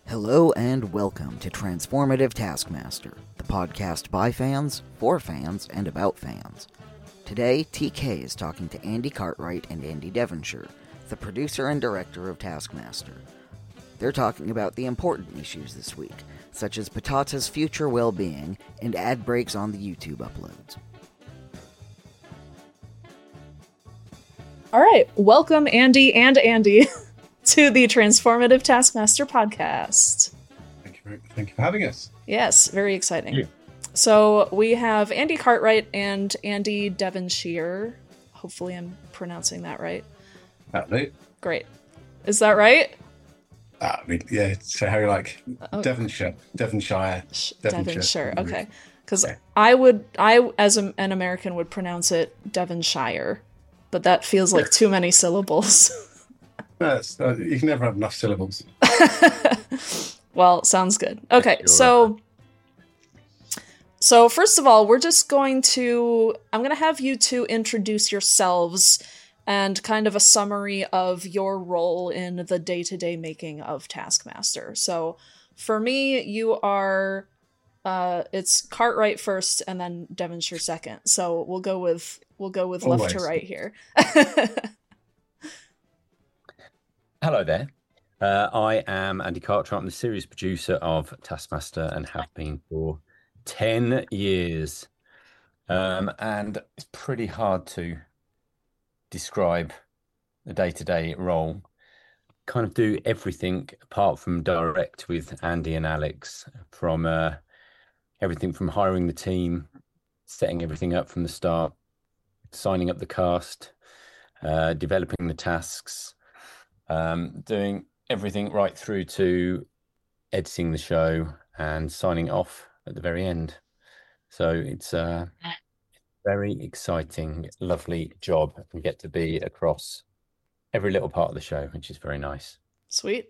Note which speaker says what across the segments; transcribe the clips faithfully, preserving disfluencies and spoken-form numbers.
Speaker 1: Hello and welcome to Transformative Taskmaster, the podcast by fans, for fans, and about fans. Today, T K is talking to Andy Cartwright and Andy Devonshire, the producer and director of Taskmaster. They're talking about the important issues this week, such as Patata's future well-being and ad breaks on the YouTube uploads.
Speaker 2: All right, welcome Andy and Andy to the Transformative Taskmaster podcast.
Speaker 3: Thank you, for, thank you for having us.
Speaker 2: Yes, very exciting.
Speaker 3: Yeah.
Speaker 2: So we have Andy Cartwright and Andy Devonshire. Hopefully I'm pronouncing that right.
Speaker 3: That'll do.
Speaker 2: Great. Is that right?
Speaker 3: Uh, I mean, yeah, so how you like
Speaker 2: Oh.
Speaker 3: Devonshire, Devonshire,
Speaker 2: Sh-
Speaker 3: Devonshire.
Speaker 2: Devonshire. Okay. Because
Speaker 3: Yeah.
Speaker 2: I would, I as a, an American would pronounce it Devonshire, but that feels like too many syllables.
Speaker 3: No, it's, uh, you can never have enough syllables.
Speaker 2: Well, sounds good. Okay,
Speaker 3: Sure.
Speaker 2: so so first of all, we're just going to I'm going to have you two introduce yourselves and kind of a summary of your role in the day-to-day making of Taskmaster. So, for me, you are uh it's Cartwright first and then Devonshire second. So, we'll go with we'll go with left to
Speaker 3: Always.
Speaker 2: right here.
Speaker 4: Hello there. Uh, I am Andy Cartwright. I'm the series producer of Taskmaster and have been for ten years. Um, and it's pretty hard to describe the day-to-day role. Kind of do everything apart from direct with Andy and Alex, from uh, everything from hiring the team, setting everything up from the start, signing up the cast, uh, developing the tasks, um, doing everything right through to editing the show and signing off at the very end. So it's a very exciting, lovely job and get to be across every little part of the show, which is very nice.
Speaker 2: Sweet.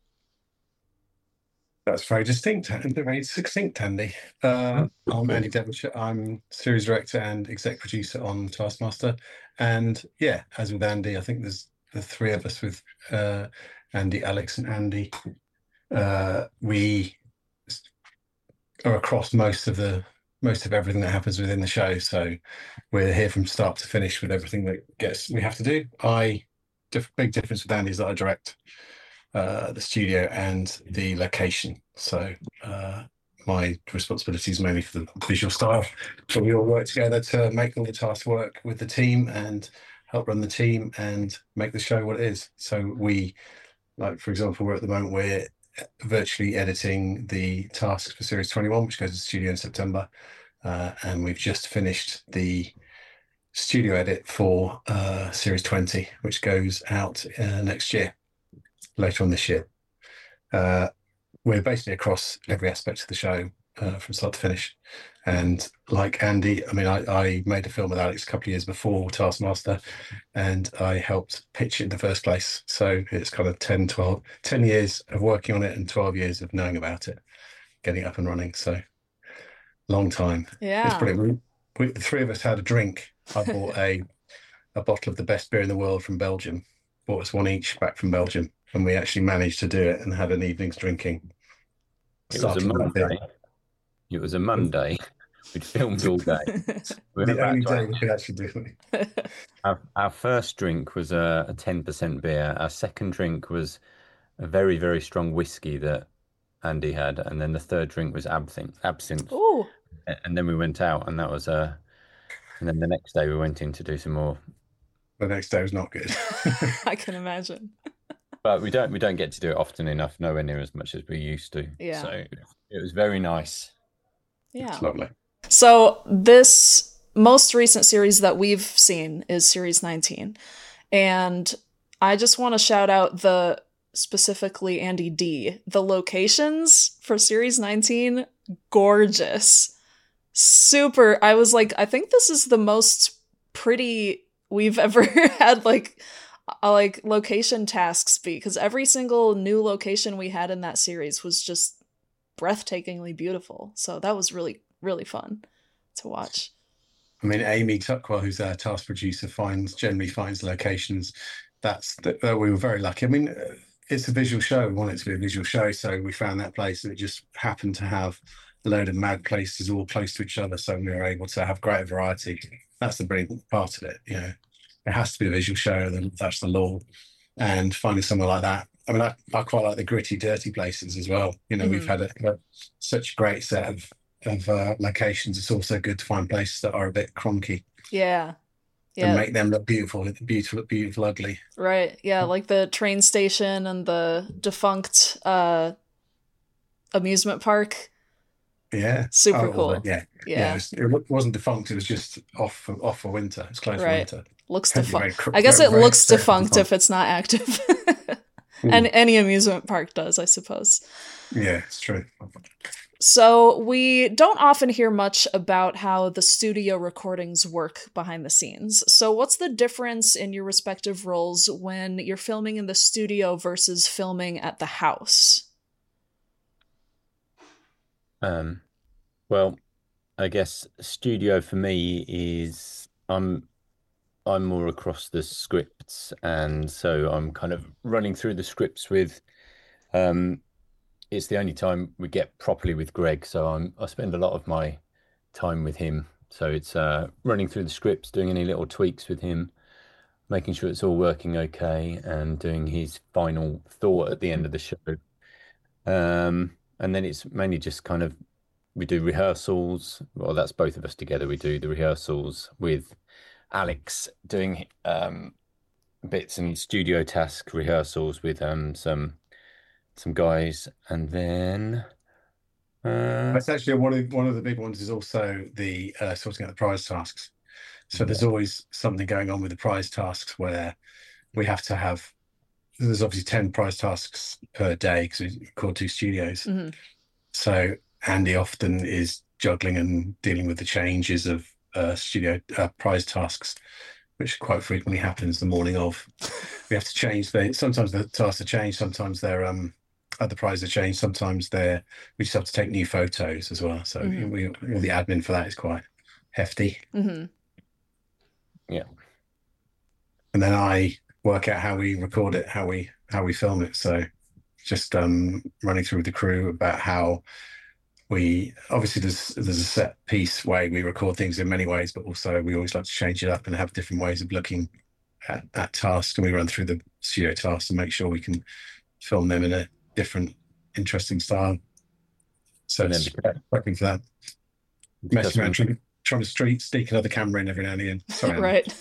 Speaker 3: That's very distinct and very succinct, Andy. Uh, I'm Andy Devonshire. I'm series director and exec producer on Taskmaster. And yeah, as with Andy, I think there's the three of us with uh, Andy, Alex, and Andy. Uh, we are across most of the most of everything that happens within the show. So we're here from start to finish with everything that gets we have to do. I diff- big difference with Andy is that I direct uh, the studio and the location. So uh, my responsibility is mainly for the visual style. So we all work together to make all the tasks work with the team and help run the team and make the show what it is. So we, like for example, we're at the moment we're virtually editing the tasks for series twenty-one, which goes to the studio in September, uh, and we've just finished the studio edit for uh, series twenty, which goes out uh, next year, later on this year. Uh, we're basically across every aspect of the show uh, from start to finish. And like Andy, I mean, I, I made a film with Alex a couple of years before Taskmaster, and I helped pitch it in the first place. So it's kind of ten, twelve, ten years of working on it and twelve years of knowing about it, getting it up and running. So long time. It's
Speaker 2: Yeah.
Speaker 3: brilliant. We, we, the three of us had a drink. I bought a a bottle of the best beer in the world from Belgium. Bought us one each back from Belgium, and we actually managed to do it and had an evening's drinking.
Speaker 4: It was a
Speaker 3: Starting with
Speaker 4: Monday. It was a Monday. We'd filmed all day. We were
Speaker 3: the
Speaker 4: about
Speaker 3: only
Speaker 4: to
Speaker 3: day
Speaker 4: have-
Speaker 3: we could actually do it.
Speaker 4: Our, our first drink was a, a ten percent beer. Our second drink was a very, very strong whiskey that Andy had. And then the third drink was absinthe. absinthe.
Speaker 2: Ooh.
Speaker 4: A- And then we went out and that was a... And then the next day we went in to do some more.
Speaker 3: The next day was not good.
Speaker 2: I can imagine.
Speaker 4: But we don't we don't get to do it often enough, nowhere near as much as we used to.
Speaker 2: Yeah.
Speaker 4: So it was very nice.
Speaker 2: Yeah.
Speaker 3: It's lovely.
Speaker 2: So this most recent series that we've seen is series nineteen. And I just want to shout out the specifically Andy D. The locations for series nineteen, gorgeous. Super. I was like, I think this is the most pretty we've ever had like uh, like location tasks be, because every single new location we had in that series was just breathtakingly beautiful. So that was really really fun to watch.
Speaker 3: I mean, Amy Tuckwell, who's our task producer, finds generally finds locations. That's that we were very lucky. I mean, it's a visual show. We want it to be a visual show, so we found that place, and it just happened to have a load of mad places all close to each other, so we were able to have greater variety. That's the brilliant part of it. You know, it has to be a visual show, and that's the law. And finding somewhere like that, I mean, I, I quite like the gritty, dirty places as well. You know,
Speaker 2: Mhm.
Speaker 3: we've had a, a, such a great set of of uh, locations. It's also good to find places that are a bit cronky
Speaker 2: Yeah.
Speaker 3: and
Speaker 2: Yeah.
Speaker 3: make them look beautiful, beautiful, beautiful, ugly.
Speaker 2: Right. Yeah, like the train station and the defunct uh amusement park.
Speaker 3: Yeah,
Speaker 2: Super
Speaker 3: Oh,
Speaker 2: cool.
Speaker 3: well, yeah, yeah.
Speaker 2: Yeah.
Speaker 3: It, was, it wa- wasn't defunct. It was just off for, off for winter. It's closed
Speaker 2: Right.
Speaker 3: for winter.
Speaker 2: Looks
Speaker 3: Very
Speaker 2: defunct.
Speaker 3: cr-
Speaker 2: I guess
Speaker 3: very,
Speaker 2: it
Speaker 3: very-
Speaker 2: looks
Speaker 3: very
Speaker 2: defunct if it's not active. And any amusement park does, I suppose.
Speaker 3: Yeah, it's true.
Speaker 2: So we don't often hear much about how the studio recordings work behind the scenes. So what's the difference in your respective roles when you're filming in the studio versus filming at the house?
Speaker 4: Um, well, I guess studio for me is I'm I'm more across the scripts, and so I'm kind of running through the scripts with. Um, it's the only time we get properly with Greg, so I'm I spend a lot of my time with him. So it's uh, running through the scripts, doing any little tweaks with him, making sure it's all working okay, and doing his final thought at the end of the show. Um, and then it's mainly just kind of we do rehearsals. Well, that's both of us together. We do the rehearsals with Alex doing um, bits and studio task rehearsals with um, some some guys, and then uh,
Speaker 3: That's actually one of one of the big ones is also the uh, sorting out the prize tasks. So there's always something going on with the prize tasks where we have to have. There's obviously ten prize tasks per day because we record two studios.
Speaker 2: Mhm.
Speaker 3: So Andy often is juggling and dealing with the changes of uh, studio uh, prize tasks, which quite frequently happens the morning of. We have to change the. Sometimes the tasks are changed. Sometimes they're um other prizes are changed. Sometimes they're we just have to take new photos as well. So
Speaker 2: Mhm.
Speaker 3: we all the admin for that is quite hefty.
Speaker 2: Mhm.
Speaker 3: And then I work out how we record it, how we how we film it. So just um running through with the crew about how we obviously there's there's a set piece way we record things in many ways, but also we always like to change it up and have different ways of looking at, at tasks. And we run through the studio tasks and make sure we can film them in a different, interesting style. So
Speaker 4: And then
Speaker 3: it's
Speaker 4: because-
Speaker 3: working for that.
Speaker 4: because
Speaker 3: Messing around,
Speaker 4: we-
Speaker 3: trying, trying to street sneak another camera in every now and again. Sorry, Andy.
Speaker 2: Right.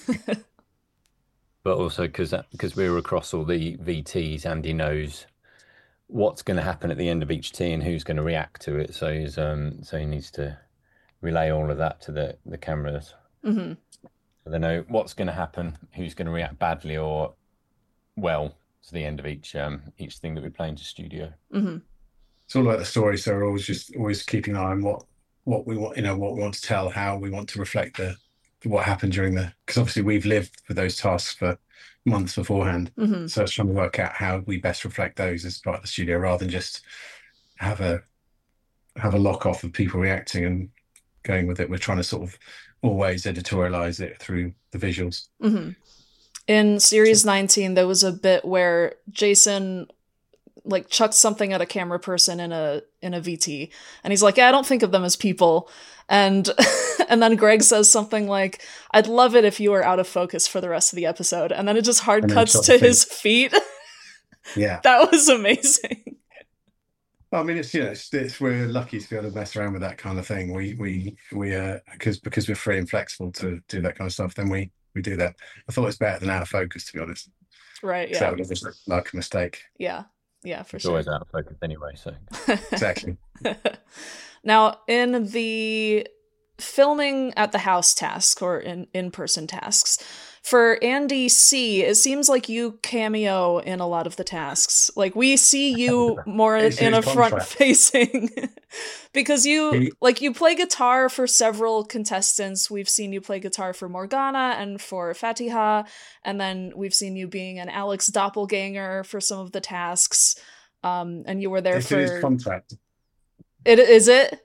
Speaker 4: but also because because we're across all the V Ts, Andy knows what's going to happen at the end of each T and who's going to react to it. So he's um so he needs to relay all of that to the the cameras.
Speaker 2: Mhm.
Speaker 4: So they know what's going to happen, who's going to react badly or well to the end of each um each thing that we play into studio.
Speaker 2: Mhm.
Speaker 3: It's all about the story, so we're always just always keeping an eye on what what we want, you know, what we want to tell, how we want to reflect the what happened during the because obviously we've lived with those tasks for months beforehand.
Speaker 2: Mhm.
Speaker 3: So it's trying to work out how we best reflect those as part of the studio rather than just have a have a lock off of people reacting and going with it. We're trying to sort of always editorialize it through the visuals.
Speaker 2: Mhm. In series nineteen, there was a bit where Jason like chucked something at a camera person in a in a V T, and he's like, "Yeah, I don't think of them as people." And and then Greg says something like, "I'd love it if you were out of focus for the rest of the episode," and then it just hard
Speaker 3: And then
Speaker 2: cuts
Speaker 3: shot
Speaker 2: to
Speaker 3: the
Speaker 2: his feet.
Speaker 3: Yeah.
Speaker 2: That was amazing.
Speaker 3: Well, I mean, it's you know, it's, it's we're lucky to be able to mess around with that kind of thing. We we we uh because because we're free and flexible to do that kind of stuff. Then we we do that. I thought it's better than out of focus, to be honest.
Speaker 2: Right?
Speaker 3: 'Cause that
Speaker 2: Yeah.
Speaker 3: would have just looked like a mistake.
Speaker 2: Yeah. Yeah. For
Speaker 4: It's
Speaker 2: sure.
Speaker 4: always out of focus anyway. So
Speaker 3: Exactly.
Speaker 2: Now, in the filming at the house task or in in-person tasks, for Andy C, it seems like you cameo in a lot of the tasks. Like we see you more
Speaker 3: It's
Speaker 2: in
Speaker 3: his
Speaker 2: a front
Speaker 3: contract.
Speaker 2: facing because you
Speaker 3: He-
Speaker 2: like you play guitar for several contestants. We've seen you play guitar for Morgana and for Fatiha, and then we've seen you being an Alex doppelganger for some of the tasks. Um, and you were there
Speaker 3: It's in his
Speaker 2: for
Speaker 3: contract.
Speaker 2: it. Is it?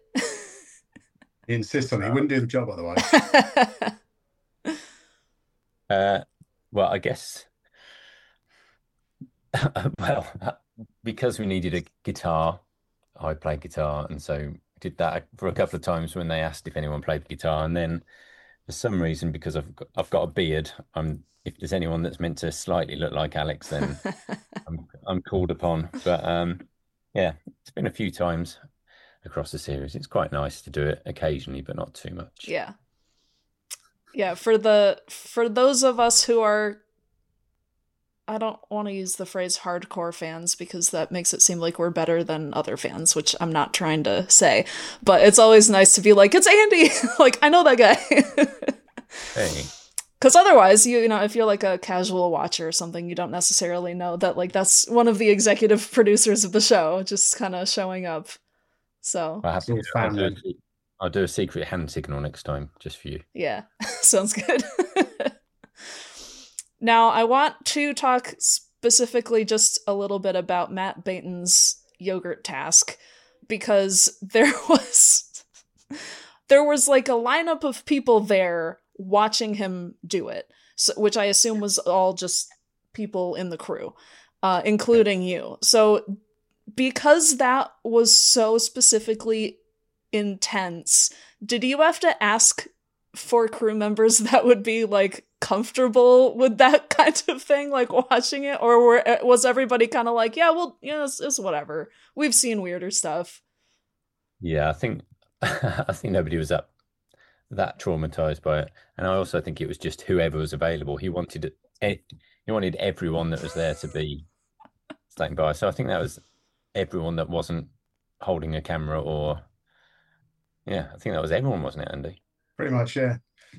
Speaker 3: He insists on it. He wouldn't do the job otherwise.
Speaker 4: uh, well, I guess well, because we needed a guitar, I played guitar, and so did that for a couple of times when they asked if anyone played the guitar, and then for some reason, because I've got, I've got a beard, I'm if there's anyone that's meant to slightly look like Alex, then I'm I'm called upon. But um, yeah, it's been a few times across the series. It's quite nice to do it occasionally, but not too much.
Speaker 2: Yeah. Yeah, for the for those of us who are, I don't want to use the phrase hardcore fans because that makes it seem like we're better than other fans, which I'm not trying to say, but it's always nice to be like, it's Andy. Like, I know that guy.
Speaker 4: Hey.
Speaker 2: Because otherwise, you, you know, if you're like a casual watcher or something, you don't necessarily know that like that's one of the executive producers of the show just kind of showing up. So
Speaker 4: I have to,
Speaker 3: Your
Speaker 4: I'll, do a,
Speaker 3: family.
Speaker 4: I'll do a secret hand signal next time, just for you.
Speaker 2: yeah, sounds good. Now, I want to talk specifically just a little bit about Matt Baton's yogurt task, because there was there was like a lineup of people there watching him do it, so, which I assume was all just people in the crew, uh, including you. So because that was so specifically intense, did you have to ask for crew members that would be like comfortable with that kind of thing, like watching it, or were, was everybody kind of like, yeah, well, you know, it's, it's whatever, we've seen weirder stuff?
Speaker 4: Yeah, I think I think nobody was that that traumatized by it, and I also think it was just whoever was available. He wanted it. He wanted everyone that was there to be standing by. So I think that was everyone that wasn't holding a camera, or yeah, I think that was everyone, wasn't it, Andy?
Speaker 3: Pretty much, yeah.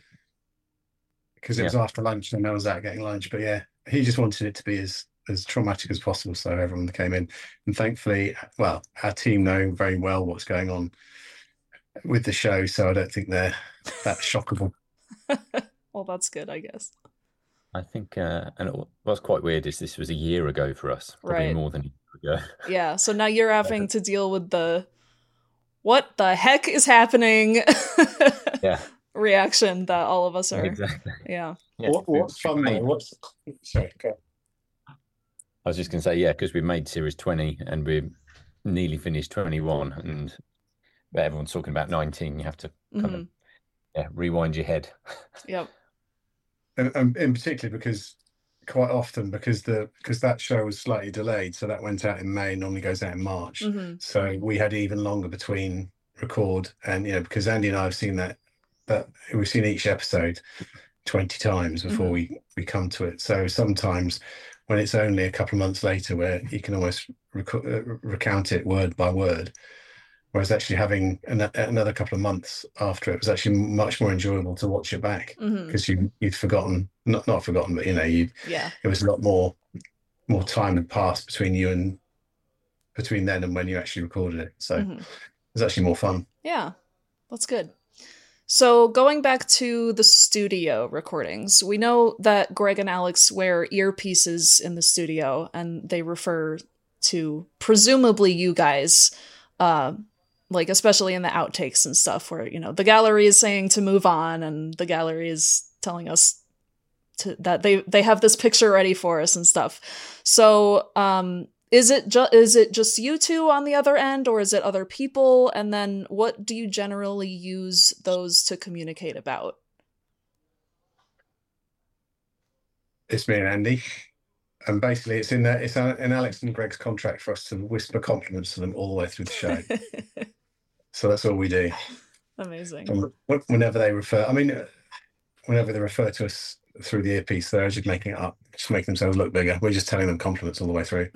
Speaker 3: Because it
Speaker 4: Yeah.
Speaker 3: was after lunch and I was out getting lunch. But yeah, he just wanted it to be as as traumatic as possible. So everyone that came in, and thankfully, well, our team know very well what's going on with the show, so I don't think they're that shockable.
Speaker 2: Well, that's good, I guess.
Speaker 4: I think, uh, and it, what's quite weird is this was a year ago for us, probably
Speaker 2: Right.
Speaker 4: more than a year ago.
Speaker 2: Yeah, so now you're having to deal with the what the heck is happening
Speaker 4: Yeah,
Speaker 2: reaction that all of us are.
Speaker 4: exactly.
Speaker 2: Yeah.
Speaker 4: Yeah,
Speaker 3: What,
Speaker 4: we-
Speaker 3: what's fun
Speaker 4: we
Speaker 3: though?
Speaker 4: made-
Speaker 3: What's sorry? Go.
Speaker 4: I was just going to say, yeah, because we made series twenty and we nearly finished twenty-one, and but everyone's talking about nineteen. You have to kind
Speaker 2: Mhm.
Speaker 4: of yeah rewind your head.
Speaker 2: Yep.
Speaker 3: And, and in particular because quite often because the because that show was slightly delayed, so that went out in May, normally goes out in March.
Speaker 2: hmm
Speaker 3: So we had even longer between record, and you know, because Andy and I have seen that that we've seen each episode twenty times before
Speaker 2: Mhm.
Speaker 3: we we come to it. So sometimes when it's only a couple of months later, where you can almost reco- uh, recount it word by word, whereas actually having an, another couple of months after it was actually much more enjoyable to watch it back,
Speaker 2: hmm
Speaker 3: because you you'd forgotten, not not forgotten, but you know, you
Speaker 2: Yeah.
Speaker 3: it was a lot more more time had passed between you and between then and when you actually recorded it. So
Speaker 2: Mhm.
Speaker 3: it was actually more fun.
Speaker 2: Yeah. That's good. So going back to the studio recordings, we know that Greg and Alex wear earpieces in the studio, and they refer to presumably you guys, uh, like especially in the outtakes and stuff, where you know the gallery is saying to move on, and the gallery is telling us to, that they they have this picture ready for us and stuff. So um, is it just is it just you two on the other end, or is it other people? And then what do you generally use those to communicate about?
Speaker 3: It's me and Andy, and basically it's in there. It's in Alex and Greg's contract for us to whisper compliments to them all the way through the show. So that's all we do.
Speaker 2: Amazing.
Speaker 3: And wh- whenever they refer, I mean, uh, whenever they refer to us through the earpiece, they're just making it up, just making themselves look bigger. We're just telling them compliments all the way through.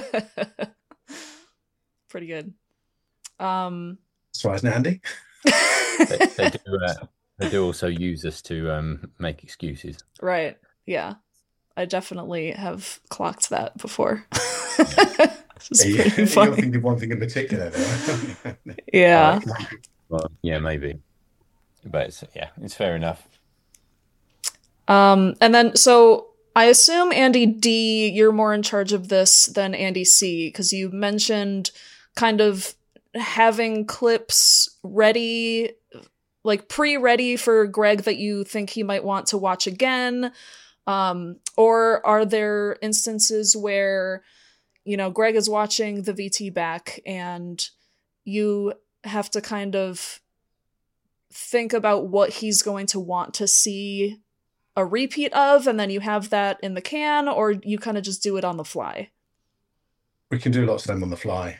Speaker 2: Pretty good. Um,
Speaker 3: That's right, isn't it, Andy?
Speaker 4: They, they do. Uh, they do also use us to um, make excuses.
Speaker 2: right. Yeah. I definitely have clocked that before. It's
Speaker 3: Yeah,
Speaker 2: pretty
Speaker 3: you're
Speaker 2: funny.
Speaker 3: thinking of one thing in particular, though.
Speaker 2: Yeah.
Speaker 4: Well, yeah, maybe, but it's, yeah, it's fair enough.
Speaker 2: Um, and then, so I assume Andy D, you're more in charge of this than Andy C, because you mentioned kind of having clips ready, like pre-ready for Greg that you think he might want to watch again. Um, or are there instances where, you know, Greg is watching the V T back and you have to kind of think about what he's going to want to see a repeat of, and then you have that in the can, or you kind of just do it on the fly?
Speaker 3: We can do lots of them on the fly.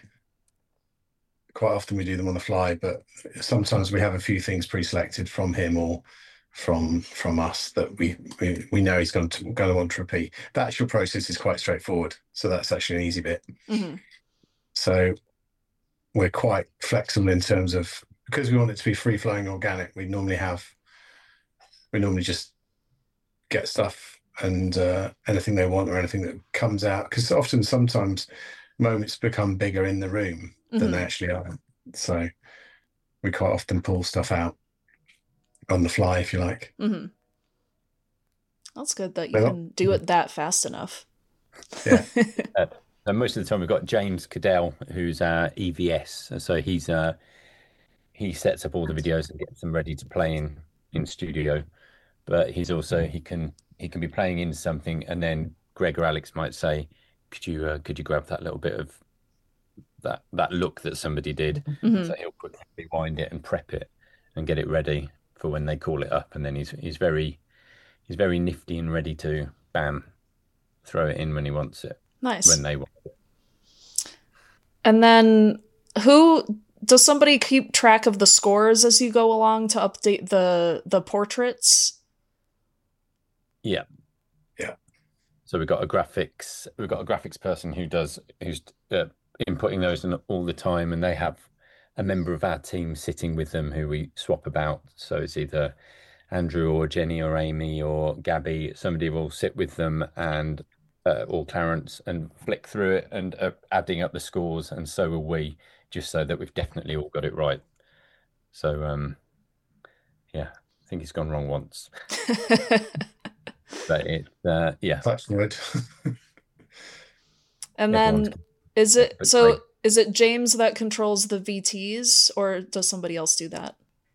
Speaker 3: Quite often we do them on the fly, but sometimes we have a few things pre-selected from him or from from us that we we, we know he's going to going to want to repeat. The actual process is quite straightforward, so that's actually an easy bit.
Speaker 2: Mm-hmm.
Speaker 3: So we're quite flexible in terms of, because we want it to be free-flowing organic, we normally have we normally just get stuff and uh, anything they want or anything that comes out, because often sometimes moments become bigger in the room than
Speaker 2: Mm-hmm.
Speaker 3: they actually are. So we quite often pull stuff out on the fly, if you like.
Speaker 2: Mm-hmm. That's good that you
Speaker 3: Well,
Speaker 2: can do it that fast enough.
Speaker 3: Yeah.
Speaker 4: Uh, and most of the time we've got James Cadell, who's our E V S. So he's uh, he sets up all the videos and gets them ready to play in in studio. But he's also he can he can be playing in something, and then Greg or Alex might say, "Could you uh, could you grab that little bit of that that look that somebody did?"
Speaker 2: Mhm.
Speaker 4: So he'll quickly rewind it and prep it and get it ready for when they call it up. And then he's he's very he's very nifty and ready to bam throw it in when he wants it,
Speaker 2: Nice.
Speaker 4: when they want it.
Speaker 2: And then who does somebody keep track of the scores as you go along to update the the portraits?
Speaker 4: Yeah.
Speaker 3: Yeah.
Speaker 4: So we've got a graphics we've got a graphics person who does who's uh, inputting those in all the time, and they have a member of our team sitting with them who we swap about. So it's either Andrew or Jenny or Amy or Gabby. Somebody will sit with them and uh, or Clarence and flick through it and uh, adding up the scores, and so will we, just so that we've definitely all got it right. So um, yeah, I think it's gone wrong once, but it uh, yeah.
Speaker 3: Touch wood.
Speaker 2: And
Speaker 4: Everyone's
Speaker 2: then is it
Speaker 4: but
Speaker 2: so
Speaker 4: great.
Speaker 2: is it James that controls the V Ts, or does somebody else do that?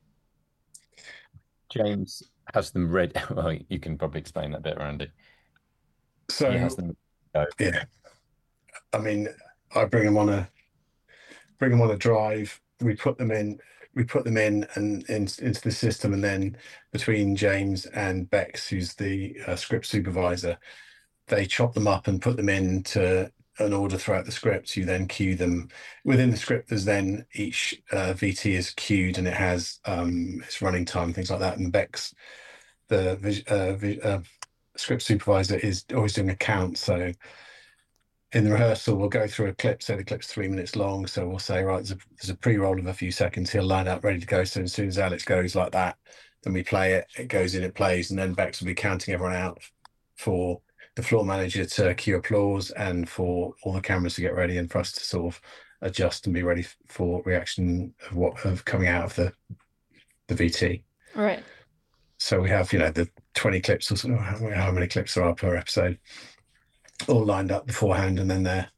Speaker 4: James has them ready. Well, you can probably explain that bit, Randy.
Speaker 3: So
Speaker 4: He has them.
Speaker 3: yeah, I mean, I bring them on a bring them on a drive. We put them in. We put them in and in, into the system, and then between James and Bex, who's the uh, script supervisor, they chop them up and put them into an order throughout the script. You then queue them within the script. There's then each uh, V T is queued, and it has um, its running time, things like that. And Bex, the uh, uh, script supervisor, is always doing a count. So in the rehearsal, we'll go through a clip, say the clip's three minutes long. So we'll say, right, there's a, there's a pre-roll of a few seconds. He'll line up ready to go. So as soon as Alex goes like that, then we play it, it goes in, it plays, and then Bex will be counting everyone out for the floor manager to cue applause and for all the cameras to get ready and for us to sort of adjust and be ready for reaction of what of coming out of the the V T.
Speaker 2: Right.
Speaker 3: So we have, you know, the twenty clips or so, how many clips there are per episode, all lined up beforehand, and then they're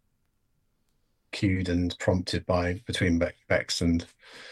Speaker 3: cued and prompted by between Be- Bex and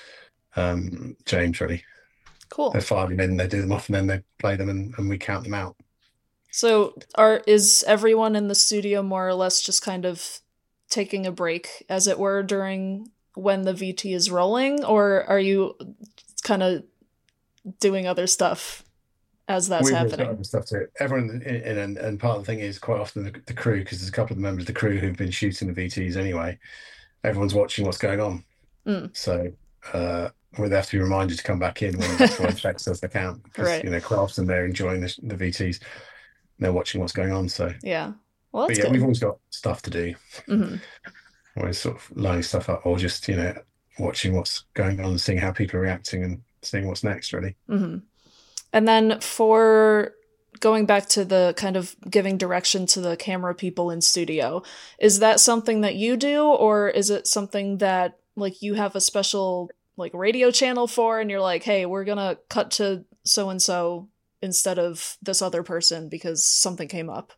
Speaker 3: um, James, really.
Speaker 2: Cool.
Speaker 3: They fire them in, they do them off, and then they play them, and, and we count them out.
Speaker 2: So are is everyone in the studio more or less just kind of taking a break, as it were, during when the V T is rolling, or are you kind of doing other stuff as that's
Speaker 3: We've always
Speaker 2: happening?
Speaker 3: got other stuff to it. Everyone, in, in, and, and part of the thing is quite often the, the crew, because there's a couple of the members of the crew who've been shooting the V Ts anyway. Everyone's watching what's going on,
Speaker 2: Mm.
Speaker 3: so uh, we have to be reminded to come back in when that's what affects us the count. Because
Speaker 2: Right.
Speaker 3: you know, quite often they're enjoying the, the V Ts, they're watching what's going on. So,
Speaker 2: Yeah. Well,
Speaker 3: but
Speaker 2: that's
Speaker 3: yeah,
Speaker 2: good.
Speaker 3: we've always got stuff to do.
Speaker 2: hmm
Speaker 3: Always sort of lining stuff up, or just you know, watching what's going on and seeing how people are reacting and seeing what's next. Really.
Speaker 2: hmm And then for going back to the kind of giving direction to the camera people in studio, is that something that you do, or is it something that like you have a special like radio channel for, and you're like, hey, we're gonna cut to so and so instead of this other person because something came up?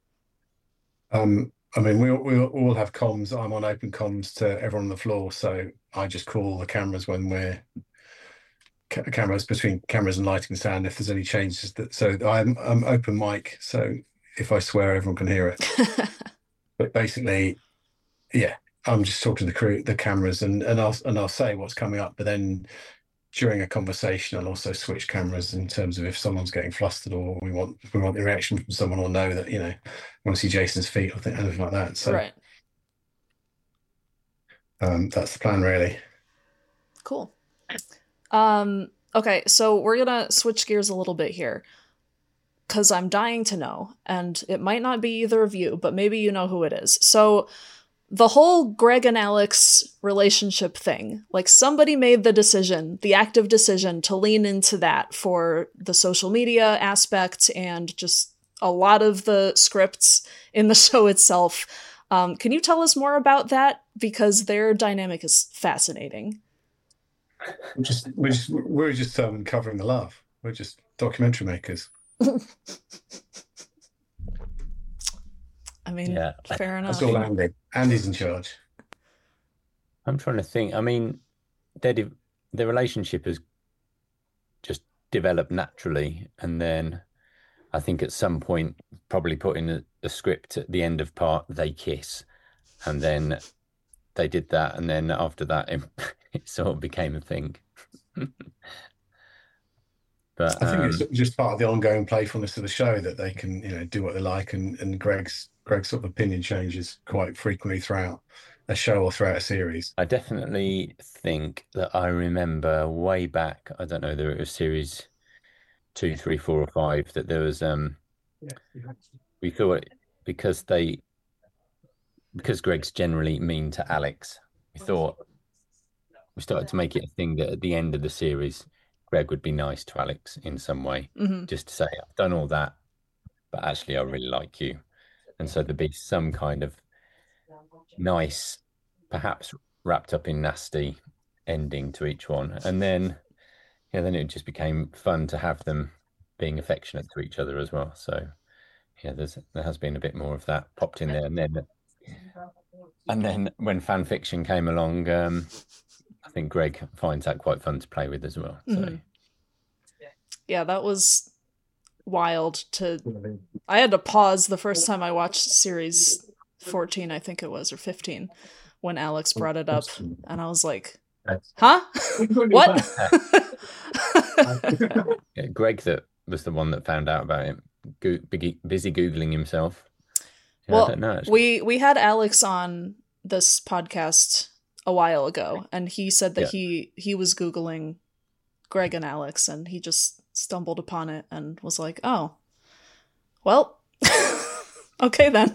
Speaker 3: Um, I mean, we we all have comms. I'm on open comms to everyone on the floor, so I just call the cameras when we're ca- cameras between cameras and lighting and sound. If there's any changes, that so I'm I'm open mic, so if I swear, everyone can hear it. But basically, yeah, I'm just talking to the crew, the cameras, and and I'll and I'll say what's coming up, but then during a conversation, I'll also switch cameras in terms of if someone's getting flustered or we want we want the reaction from someone, or know that, you know, want to see Jason's feet or th- anything like that. So
Speaker 2: Right.
Speaker 3: um, that's the plan, really.
Speaker 2: Cool. Um, okay, so we're gonna switch gears a little bit here, because I'm dying to know, and it might not be either of you, but maybe you know who it is. So the whole Greg and Alex relationship thing, like somebody made the decision, the active decision to lean into that for the social media aspect and just a lot of the scripts in the show itself. Um, can you tell us more about that? Because their dynamic is fascinating.
Speaker 3: We're just we're just we're just um, covering the love. We're just documentary makers.
Speaker 2: I mean,
Speaker 4: Yeah.
Speaker 2: fair enough.
Speaker 3: That's all Andy. Andy's in charge.
Speaker 4: I'm trying to think. I mean, their de- their relationship has just developed naturally, and then I think at some point, probably put in a, a script at the end of part, they kiss, and then they did that, and then after that, it, it sort of became a thing. But
Speaker 3: I think
Speaker 4: um,
Speaker 3: it's just part of the ongoing playfulness of the show that they can, you know, do what they like, and and Greg's Greg's sort of opinion changes quite frequently throughout a show or throughout a series.
Speaker 4: I definitely think that I remember way back, I don't know whether it was series two, three, four, or five, that there was um we thought because they because Greg's generally mean to Alex, we thought we started to make it a thing that at the end of the series, Greg would be nice to Alex in some way,
Speaker 2: Mhm.
Speaker 4: just to say, I've done all that, but actually I really like you. And so there'd be some kind of nice, perhaps wrapped up in nasty ending to each one. And then, yeah, then it just became fun to have them being affectionate to each other as well. So, yeah, there's there has been a bit more of that popped in there. And then, and then when fan fiction came along, um, I think Greg finds that quite fun to play with as well. So,
Speaker 2: Mhm. Yeah, that was wild to. I had to pause the first time I watched series fourteen, I think it was, or fifteen, when Alex brought it up, and I was like, huh? What?
Speaker 4: yeah, Greg, that was the one that found out about it. Go- busy, busy Googling himself. Yeah,
Speaker 2: Well,
Speaker 4: I don't know. actually.
Speaker 2: we we had Alex on this podcast a while ago, and he said that
Speaker 4: Yeah.
Speaker 2: he he was Googling Greg and Alex, and he just stumbled upon it and was like, oh, well, okay then.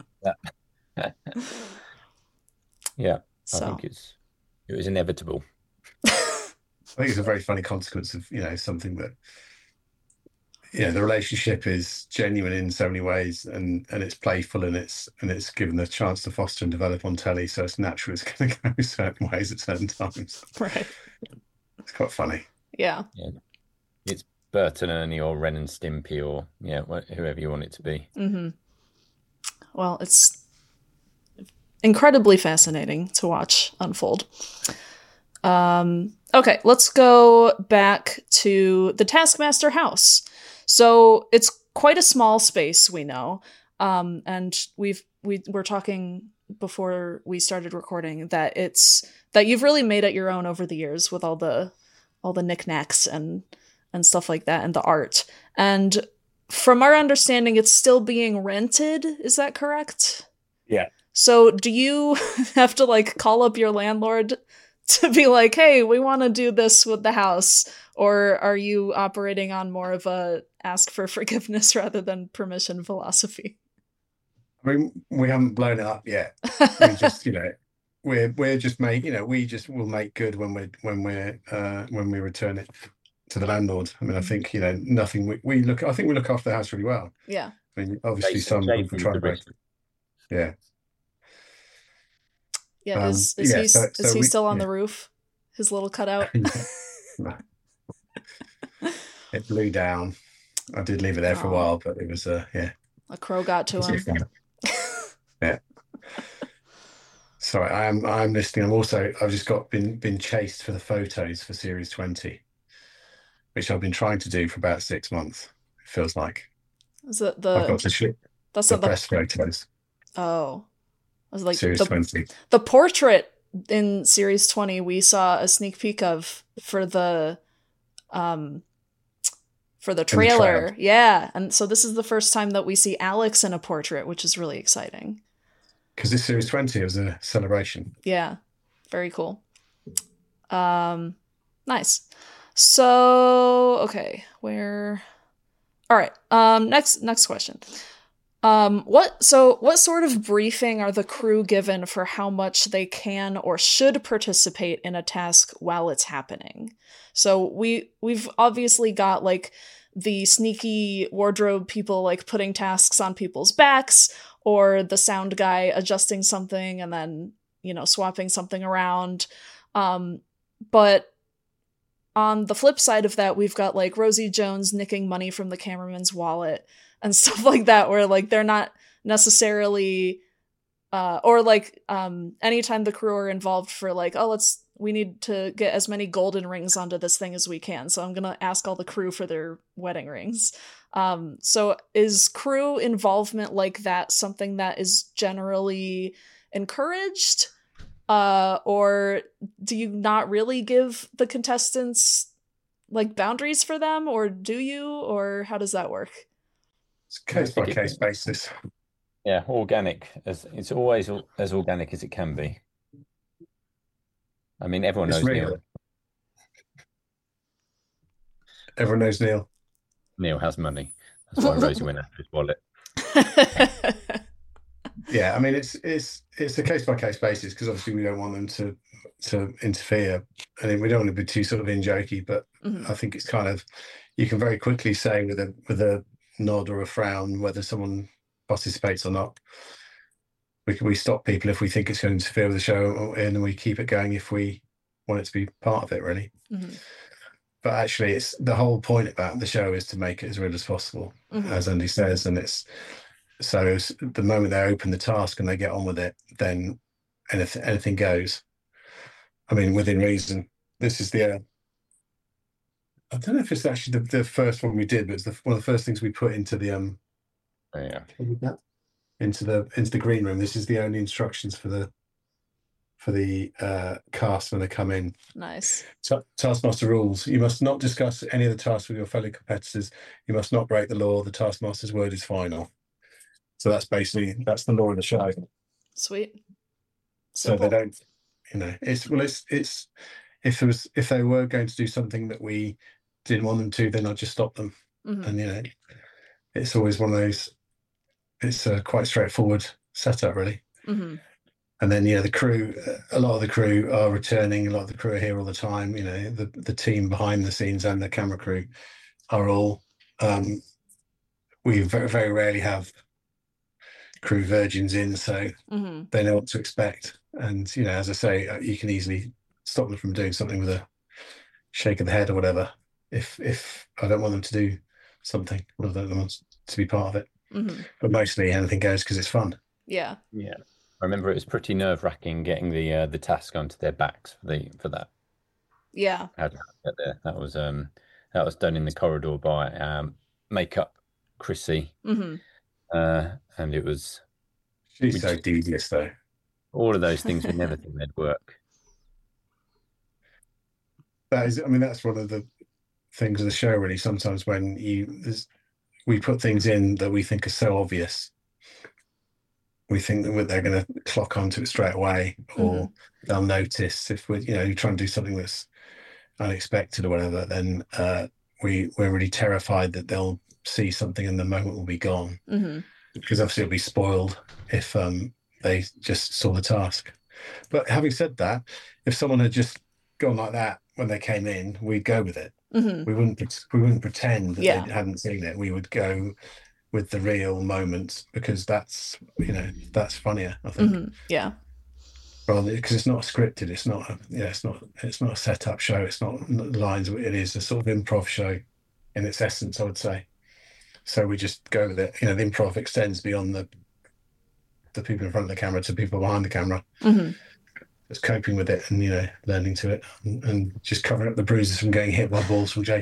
Speaker 4: Yeah, I
Speaker 2: So
Speaker 4: think it's it was inevitable.
Speaker 3: I think it's a very funny consequence of, you know, something that, you know, the relationship is genuine in so many ways, and and it's playful, and it's and it's given the chance to foster and develop on telly, so it's natural it's going to go certain ways at certain times.
Speaker 2: right,
Speaker 3: It's quite funny.
Speaker 2: yeah.
Speaker 4: It's Bert and Ernie or Ren and Stimpy or yeah, wh- whoever you want it to be.
Speaker 2: Mm-hmm. Well, it's incredibly fascinating to watch unfold. Um, okay, let's go back to the Taskmaster house. So it's quite a small space, we know, um, and we've we were talking before we started recording that it's that you've really made it your own over the years with all the all the knickknacks and and stuff like that, and the art. And from our understanding, it's still being rented. Is that correct?
Speaker 5: Yeah.
Speaker 2: So do you have to like call up your landlord to be like, hey, we want to do this with the house? Or are you operating on more of a ask for forgiveness rather than permission philosophy?
Speaker 3: I mean, we haven't blown it up yet. We just, you know, we're we're just make, you know, we just will make good when we're when we're uh, when we return it to the landlord. I mean, I think, you know, nothing. We, we look. I think we look after the house really well.
Speaker 2: Yeah.
Speaker 3: I mean, obviously,
Speaker 4: Jason-
Speaker 3: some people
Speaker 4: Jason's
Speaker 3: try
Speaker 4: the
Speaker 3: and break.
Speaker 4: risk.
Speaker 3: Yeah.
Speaker 2: Yeah.
Speaker 3: Um,
Speaker 2: is is
Speaker 3: yeah,
Speaker 2: he,
Speaker 3: so-
Speaker 2: is
Speaker 3: so
Speaker 2: he
Speaker 3: we-
Speaker 2: still on
Speaker 3: yeah.
Speaker 2: the roof? His little cutout?
Speaker 3: No. It blew down. I did leave it there for a
Speaker 2: Oh.
Speaker 3: while, but it was uh yeah.
Speaker 2: A crow got to him.
Speaker 3: Yeah. Sorry, I am I'm listening. I'm also I've just got been been chased for the photos for series twenty. which I've been trying to do for about six months. It feels like
Speaker 2: Is it
Speaker 3: I've
Speaker 2: the
Speaker 3: got to shoot
Speaker 2: that's
Speaker 3: the
Speaker 2: not the
Speaker 3: press photos.
Speaker 2: oh, I was like
Speaker 3: Series
Speaker 2: the
Speaker 3: twenty.
Speaker 2: the portrait in series twenty we saw a sneak peek of for the um for the
Speaker 3: the
Speaker 2: trailer.
Speaker 3: trailer.
Speaker 2: Yeah, and so this is the first time that we see Alex in a portrait, which is really exciting.
Speaker 3: Because this series twenty was a celebration.
Speaker 2: Yeah, very cool. Um, nice. So, okay, where? All right. Um, next next question. Um, what so what sort of briefing are the crew given for how much they can or should participate in a task while it's happening? So we we've obviously got like the sneaky wardrobe people like putting tasks on people's backs, or the sound guy adjusting something and then, you know, swapping something around. Um, but on the flip side of that, we've got like Rosie Jones nicking money from the cameraman's wallet and stuff like that, where like they're not necessarily uh or like um anytime the crew are involved for like, oh, let's we need to get as many golden rings onto this thing as we can, so I'm gonna ask all the crew for their wedding rings. Um so is crew involvement like that something that is generally encouraged, uh or do you not really give the contestants like boundaries for them, or do you, or how does that work?
Speaker 3: It's a case by case basis.
Speaker 4: Yeah, organic. As it's always o- as organic as it can be. I mean, everyone
Speaker 3: It's
Speaker 4: knows
Speaker 3: real.
Speaker 4: Neil.
Speaker 3: Everyone knows Neil.
Speaker 4: Neil has money. That's why Rosie went after his wallet.
Speaker 3: Yeah, I mean it's it's it's a case by case basis, because obviously we don't want them to to interfere, and we don't want to be too sort of in jokey. But
Speaker 2: Mhm.
Speaker 3: I think it's kind of, you can very quickly say with a with a nod or a frown whether someone participates or not. We can we stop people if we think it's going to interfere with the show, and we keep it going if we want it to be part of it, really.
Speaker 2: Mhm.
Speaker 3: But actually, it's the whole point about the show is to make it as real as possible,
Speaker 2: Mhm.
Speaker 3: as Andy says, and it's so it's, the moment they open the task and they get on with it, then anything anything goes. I mean, within reason. This is the uh, I don't know if it's actually the, the first one we did, but it's the, one of the first things we put into the um
Speaker 4: Oh, yeah.
Speaker 3: into the into the green room. This is the only instructions for the for the uh, cast when they come in.
Speaker 2: Nice.
Speaker 3: Ta- Taskmaster rules: you must not discuss any of the tasks with your fellow competitors. You must not break the law. The Taskmaster's word is final. So that's basically that's the law of the show.
Speaker 2: Sweet.
Speaker 3: So
Speaker 2: Simple.
Speaker 3: they don't, you know, it's well, it's it's if there was if they were going to do something that we didn't want them to, then I'd just stop them.
Speaker 2: Mhm.
Speaker 3: And you know, it's always one of those. It's a quite straightforward setup, really.
Speaker 2: Mhm.
Speaker 3: And then, you know, the crew, a lot of the crew are returning. A lot of the crew are here all the time. You know, the the team behind the scenes and the camera crew are all. Um, we very very rarely have crew virgins in, so
Speaker 2: Mhm.
Speaker 3: they know what to expect. And you know, as I say, you can easily stop them from doing something with a shake of the head or whatever. If if I don't want them to do something, or I don't want to be part of it.
Speaker 2: Mhm.
Speaker 3: But mostly anything goes because it's fun.
Speaker 2: Yeah.
Speaker 4: Yeah. I remember it was pretty nerve wracking getting the uh, the task onto their backs for the for that.
Speaker 2: Yeah.
Speaker 4: How to get there? That was um that was done in the corridor by um makeup Chrissy,
Speaker 2: Mhm.
Speaker 4: uh, and it was
Speaker 3: She's
Speaker 4: we
Speaker 3: so
Speaker 4: just,
Speaker 3: devious, though.
Speaker 4: all of those things we never think they'd work.
Speaker 3: That is, I mean, that's one of the things of the show, really. Sometimes when you there's, we put things in that we think are so obvious, we think that they're going to clock onto it straight away, or
Speaker 2: Mhm.
Speaker 3: they'll notice if we, you know, you try and do something that's unexpected or whatever. Then uh, we we're really terrified that they'll see something and the moment will be gone,
Speaker 2: Mhm.
Speaker 3: because obviously it'll be spoiled if um, they just saw the task. But having said that, if someone had just gone like that when they came in, we'd go with it.
Speaker 2: Mhm.
Speaker 3: We wouldn't pre- we wouldn't pretend that
Speaker 2: Yeah.
Speaker 3: they hadn't seen it. We would go with the real moments, because that's, you know, that's funnier, I think.
Speaker 2: Mhm. Yeah.
Speaker 3: Rather, because it's not scripted. It's not a, yeah, it's not it's not a set up show. It's not lines. It is a sort of improv show in its essence, I would say. So we just go with it. You know, the improv extends beyond the the people in front of the camera to people behind the camera.
Speaker 2: Mhm.
Speaker 3: Just coping with it and, you know, learning to it, and, and just covering up the bruises from getting hit by balls from Jason.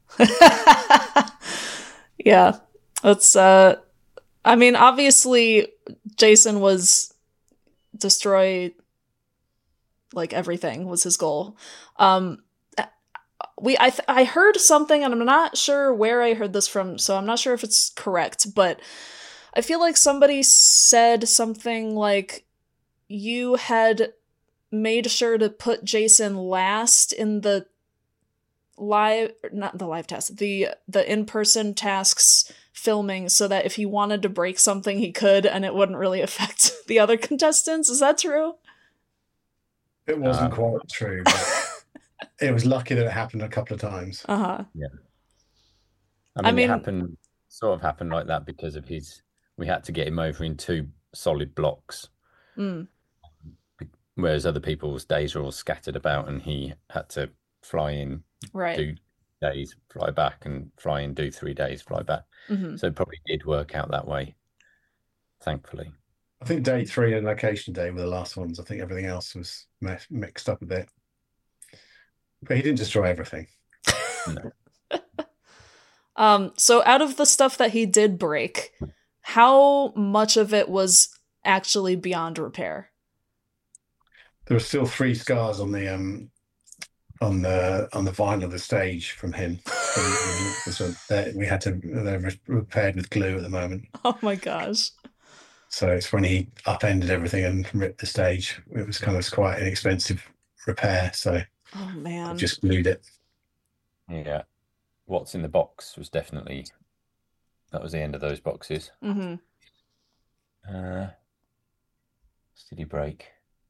Speaker 2: Yeah, that's. Uh, I mean, obviously, Jason was destroy like everything was his goal. Um, we I th- I heard something, and I'm not sure where I heard this from, so I'm not sure if it's correct, but I feel like somebody said something like you had made sure to put Jason last in the live, not the live test, the the in-person tasks filming, so that if he wanted to break something he could and it wouldn't really affect the other contestants. Is that true?
Speaker 3: It wasn't
Speaker 4: Uh,
Speaker 3: quite true, but it was lucky that it happened a couple of times.
Speaker 2: Uh-huh.
Speaker 4: Yeah. I mean,
Speaker 2: I mean-
Speaker 4: it happened, sort of happened like that because of his, we had to get him over in two solid blocks,
Speaker 2: Mm.
Speaker 4: whereas other people's days are all scattered about and he had to fly in,
Speaker 2: Right.
Speaker 4: do days, fly back, and fly in, do three days, fly back.
Speaker 2: Mm-hmm.
Speaker 4: So it probably did work out that way, thankfully.
Speaker 3: I think day three and location day were the last ones. I think everything else was mi- mixed up a bit. But he didn't destroy everything.
Speaker 4: No.
Speaker 2: Um, so out of the stuff that he did break, how much of it was actually beyond repair?
Speaker 3: There were still three scars on the um on the on the vinyl of the stage from him. So they, we had to they're re- repaired with glue at the moment.
Speaker 2: Oh my gosh.
Speaker 3: So it's when he upended everything and ripped the stage. It was kind of quite an expensive repair. So
Speaker 2: Oh
Speaker 3: I
Speaker 2: man.
Speaker 3: just glued it.
Speaker 4: Yeah. What's in the box was definitely, that was the end of those boxes.
Speaker 2: Mm-hmm.
Speaker 4: Uh, what did he break?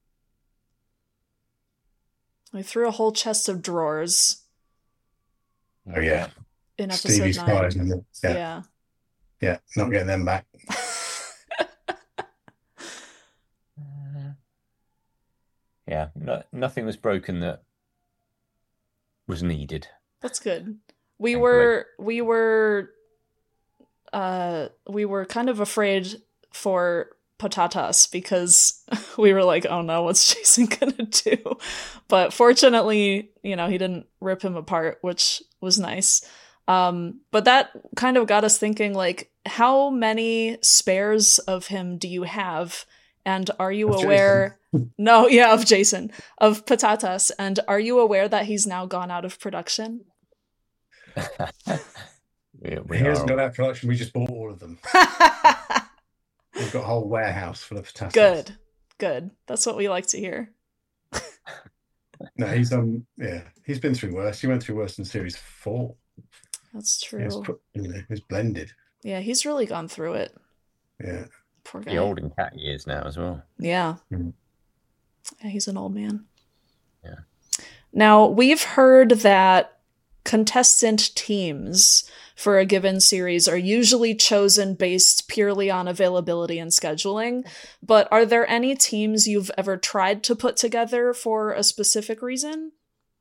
Speaker 2: I threw a whole chest of drawers
Speaker 3: Oh yeah,
Speaker 2: in episode
Speaker 3: Stevie's
Speaker 2: nine.
Speaker 3: pies and the, yeah,
Speaker 2: Yeah.
Speaker 3: yeah, not getting them back.
Speaker 4: Uh, yeah, no, nothing was broken that was needed.
Speaker 2: That's good. We
Speaker 4: Thankfully.
Speaker 2: were we were uh we were kind of afraid for Patatas because we were like, oh no, what's Jason gonna do? But fortunately, you know, he didn't rip him apart, which was nice. Um, but that kind of got us thinking, like, how many spares of him do you have? And are you
Speaker 3: Of
Speaker 2: aware? No, yeah, of Jason, of Patatas. And are you aware that he's now gone out of production?
Speaker 4: we, we
Speaker 3: He
Speaker 4: are
Speaker 3: hasn't
Speaker 4: all-
Speaker 3: got out of production. We just bought all of them. We've got a whole warehouse full of potatoes.
Speaker 2: Good, good. That's what we like to hear.
Speaker 3: No, he's um yeah, he's been through worse. He went through worse in series four.
Speaker 2: That's
Speaker 3: He was
Speaker 2: true.
Speaker 3: put, you know, he was blended.
Speaker 2: Yeah, he's really gone through it.
Speaker 3: Yeah.
Speaker 2: Poor guy.
Speaker 4: the old in cat years now as well.
Speaker 2: Yeah.
Speaker 3: Mhm.
Speaker 2: Yeah, he's an old man.
Speaker 4: Yeah.
Speaker 2: Now, we've heard that contestant teams for a given series are usually chosen based purely on availability and scheduling, but are there any teams you've ever tried to put together for a specific reason?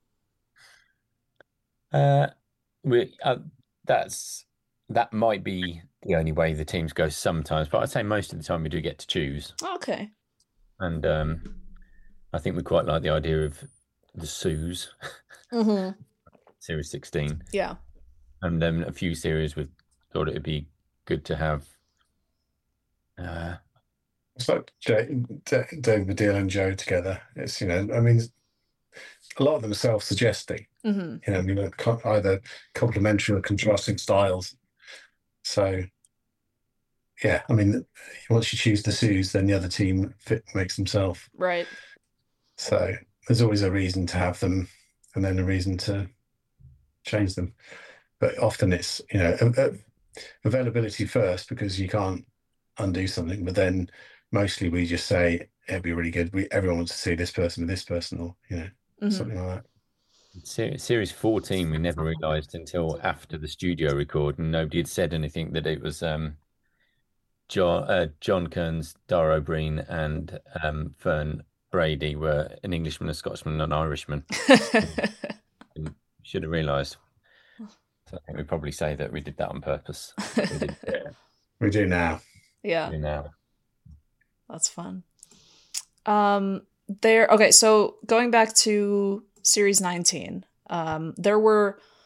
Speaker 4: Uh, we uh, that's that might be the only way the teams go sometimes, but I'd say most of the time we do get to choose,
Speaker 2: Okay.
Speaker 4: and um, I think we quite like the idea of the Sues,
Speaker 2: Mm-hmm.
Speaker 4: series sixteen,
Speaker 2: Yeah.
Speaker 4: and then a few series we thought it'd be good to have. Uh,
Speaker 3: It's like Jay, D- David Baddiel and Joe together. It's, you know, I mean, a lot of them are self-suggesting.
Speaker 2: Mm-hmm.
Speaker 3: You know, I mean, co- either complementary or contrasting styles. So, yeah, I mean, once you choose the Sues, then the other team fit makes themselves.
Speaker 2: Right.
Speaker 3: So there's always a reason to have them, and then a reason to change them. But often it's, you know, a- a- availability first, because you can't undo something. But then mostly we just say it'd be really good. We everyone wants to see this person with this person, or you know,
Speaker 2: Mhm.
Speaker 3: something like that.
Speaker 4: Se- Series fourteen, we never realised until after the studio record, and nobody had said anything that it was um, John, uh, John Kearns, Dara O'Brien, and um, Fern Brady were an Englishman, a Scotsman, and an Irishman. Should have realised. So I think we'd probably say that we did that on purpose. We did it
Speaker 3: We do now.
Speaker 2: Yeah.
Speaker 4: now.
Speaker 2: That's fun. Um, there. Okay, so going back to series nineteen, um, there were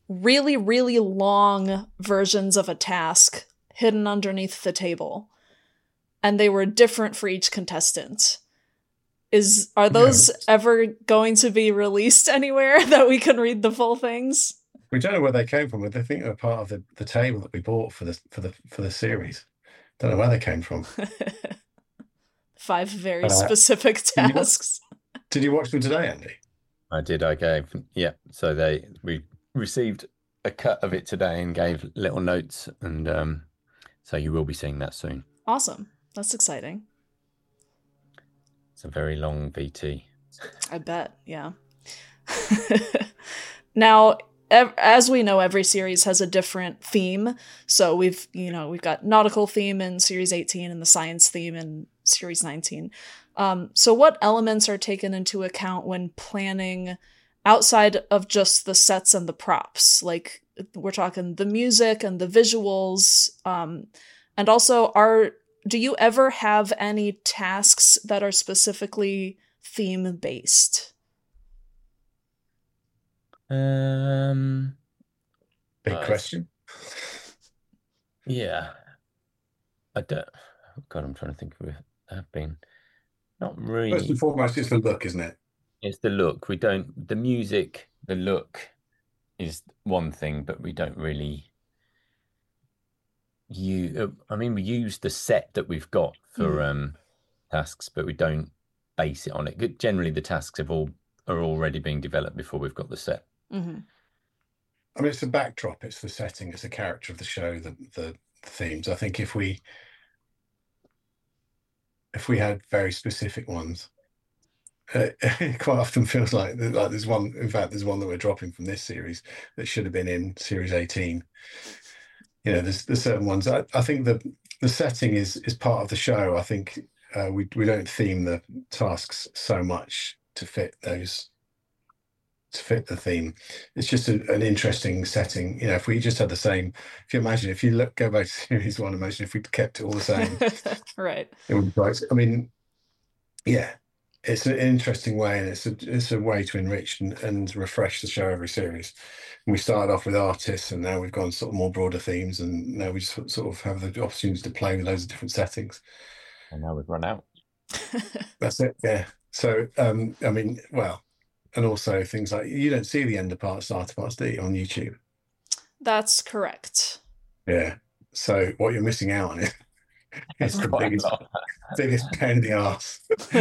Speaker 2: really, really long versions of a task hidden underneath the table. And they were different for each contestant. Is Are those
Speaker 3: Yeah.
Speaker 2: ever going to be released anywhere that we can read the full things?
Speaker 3: We don't know where they came from, but I think they're part of the, the table that we bought for the for the for the series. Don't know where they came from.
Speaker 2: Five very
Speaker 3: Uh,
Speaker 2: specific
Speaker 3: you-
Speaker 2: tasks.
Speaker 3: Did you watch them today, Andy?
Speaker 4: I did. I gave, yeah. So they we received a cut of it today and gave little notes, and um, so you will be seeing that soon.
Speaker 2: Awesome. That's exciting.
Speaker 4: It's a very long V T.
Speaker 2: I bet, yeah. Now, ev- as we know, every series has a different theme. So we've, you know, we've got nautical theme in series eighteen and the science theme in series nineteen. Um, so what elements are taken into account when planning outside of just the sets and the props? Like, we're talking the music and the visuals. Um, and also, are do you ever have any tasks that are specifically theme-based?
Speaker 4: Um,
Speaker 3: Big
Speaker 4: Uh,
Speaker 3: question.
Speaker 4: yeah. I don't. Oh God, I'm trying to think of it. Have been not
Speaker 3: First
Speaker 4: really.
Speaker 3: and foremost, it's the look, isn't it?
Speaker 4: It's the look. We don't. The music, the look, is one thing, but we don't really. You. I mean, we use the set that we've got for
Speaker 2: Mhm.
Speaker 4: um tasks, but we don't base it on it. Generally, the tasks have all are already being developed before we've got the set.
Speaker 2: Mm-hmm.
Speaker 3: I mean, it's the backdrop, it's the setting, it's the character of the show, the the themes. I think if we if we had very specific ones, uh, it quite often feels like like there's one. In fact, there's one that we're dropping from this series that should have been in series eighteen. You know, there's there's certain ones. I, I think the the setting is is part of the show. I think uh, we we don't theme the tasks so much to fit those to fit the theme. It's just a, an interesting setting. You know, if we just had the same, if you imagine, if you look go back to series one, imagine if we kept it all the same,
Speaker 2: Right.
Speaker 3: it would be right. I mean, yeah, it's an interesting way, and it's a it's a way to enrich and, and refresh the show every series. And we started off with artists, and now we've gone sort of more broader themes, and now we just sort of have the opportunity to play with loads of different settings.
Speaker 4: And now we've run out.
Speaker 3: That's it. Yeah. So, um, I mean, well, and also things like you don't see the end of part, starter parts, do you, on YouTube?
Speaker 2: That's correct.
Speaker 3: Yeah. So what you're missing out on it is the
Speaker 4: Quite a
Speaker 3: biggest,
Speaker 4: lot.
Speaker 3: biggest pain in the arse.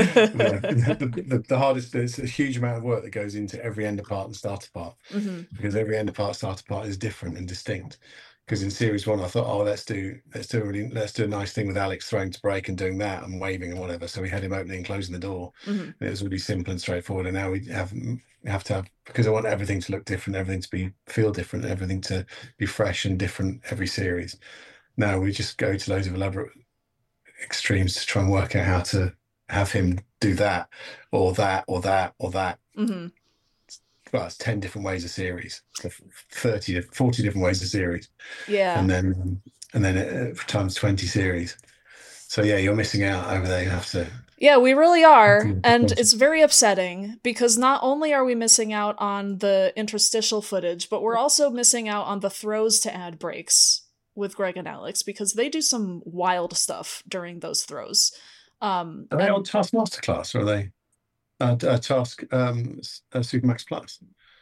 Speaker 3: the, the, the, the hardest. There's a huge amount of work that goes into every end of part and starter part,
Speaker 2: hmm
Speaker 3: because every end of part, starter part is different and distinct. Because in series one, I thought, oh, let's do let's do a really let's do a nice thing with Alex throwing to break and doing that and waving and whatever. So we had him opening and closing the door.
Speaker 2: hmm
Speaker 3: And it was really simple and straightforward. And now we have have to have, because I want everything to look different, everything to be feel different, everything to be fresh and different every series. Now we just go to loads of elaborate extremes to try and work out how to have him do that or that or that or that.
Speaker 2: hmm
Speaker 3: Well, it's ten different ways a series, thirty to forty different ways a series.
Speaker 2: Yeah.
Speaker 3: And then and then uh, times twenty series. So yeah, you're missing out over there. You have to.
Speaker 2: Yeah, we really are.
Speaker 3: Mhm.
Speaker 2: And it's very upsetting because not only are we missing out on the interstitial footage, but we're also missing out on the throws to ad breaks with Greg and Alex because they do some wild stuff during those throws. Um,
Speaker 3: Are they
Speaker 2: and-
Speaker 3: on Taskmaster class or are they uh, uh, Task um, uh, Supermax Plus?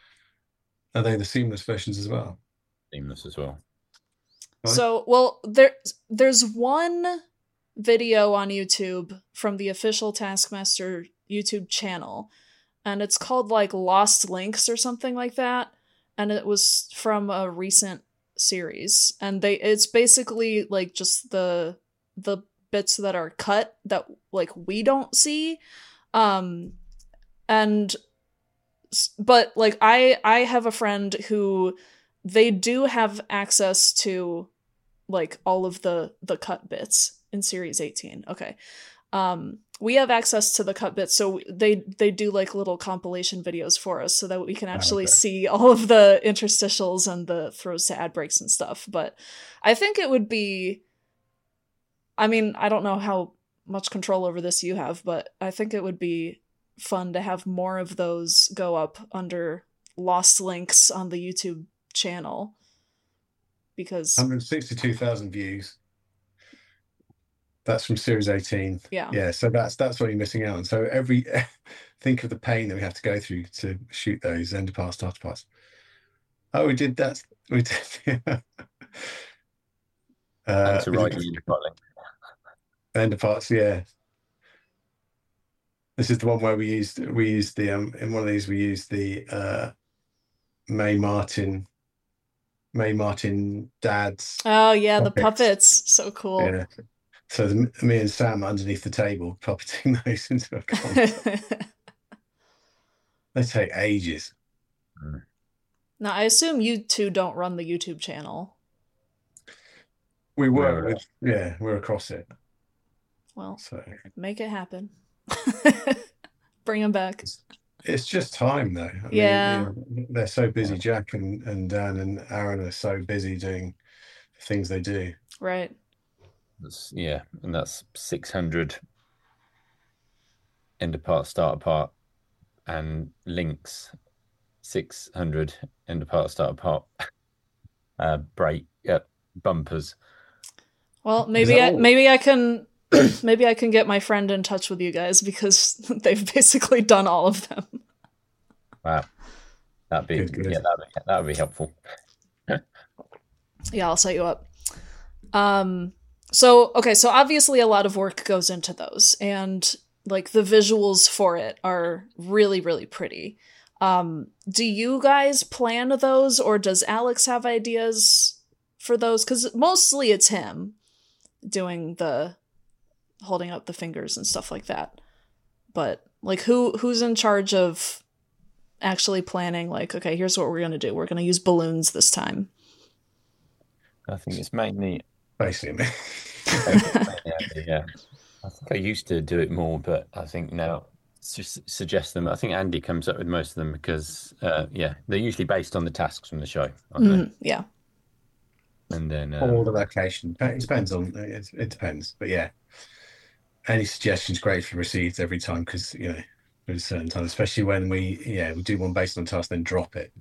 Speaker 3: Are they the seamless versions as well?
Speaker 4: Seamless as well.
Speaker 3: Right.
Speaker 2: So, well, there there's one video on YouTube from the official Taskmaster YouTube channel, and it's called like Lost Links or something like that, and it was from a recent series, and they it's basically like just the the bits that are cut that like we don't see, um, and but like I I have a friend who they do have access to like all of the the cut bits in series eighteen. Okay. Um we have access to the cut bits, so they they do like little compilation videos for us so that we can actually
Speaker 3: okay.
Speaker 2: see all of the interstitials and the throws to ad breaks and stuff. But I think it would be I mean, I don't know how much control over this you have, but I think it would be fun to have more of those go up under Lost Links on the YouTube channel because
Speaker 3: one hundred sixty-two thousand views. That's from series eighteen.
Speaker 2: Yeah.
Speaker 3: Yeah. So that's that's what you're missing out on. So every think of the pain that we have to go through to shoot those end of parts, starter parts. Oh, we did that. We did. Yeah. Uh,
Speaker 4: to write the
Speaker 3: end of parts. Yeah. This is the one where we used we used the um in one of these we used the uh Mae Martin Mae Martin dad's.
Speaker 2: Oh yeah,
Speaker 3: puppets.
Speaker 2: the puppets. So cool.
Speaker 3: Yeah. So the, me and Sam are underneath the table puppeting those into a concept. They take ages.
Speaker 2: Now I assume you two don't run the YouTube channel.
Speaker 3: We were,
Speaker 4: We're,
Speaker 3: with, yeah, we're across it.
Speaker 2: Well,
Speaker 3: So
Speaker 2: make it happen. Bring them back.
Speaker 3: it's, it's just time, though. I
Speaker 2: Yeah.
Speaker 3: mean, you know, they're so busy. Jack and, and Dan and Aaron are so busy doing the things they do.
Speaker 2: Right.
Speaker 4: That's, yeah, and that's six hundred end of part, starter part, and links. six hundred end of part, starter part, uh, break, uh, bumpers.
Speaker 2: Well, maybe I
Speaker 3: all?
Speaker 2: maybe I can maybe I can get my friend in touch with you guys because they've basically done all of them.
Speaker 4: Wow, that'd be
Speaker 3: Good, good.
Speaker 4: yeah, that'd be, that'd be helpful.
Speaker 2: Yeah, I'll set you up. Um, so okay, so obviously a lot of work goes into those, and like the visuals for it are really, really pretty. Um, do you guys plan those, or does Alex have ideas for those? Because mostly it's him doing the holding up the fingers and stuff like that. But like, who who's in charge of actually planning? Like, okay, here's what we're gonna do. We're gonna use balloons this time.
Speaker 4: I think it's mainly,
Speaker 3: Basically, me.
Speaker 4: yeah, yeah. I think I used to do it more, but I think now it's just suggest them. I think Andy comes up with most of them because, uh, yeah, they're usually based on the tasks from the show, aren't
Speaker 2: Mm, yeah.
Speaker 4: they? And then,
Speaker 3: Or
Speaker 4: um,
Speaker 3: the location. It depends on it. It depends, but yeah, any suggestions gratefully received every time because you know there's a certain time, especially when we yeah we do one based on task, then drop it.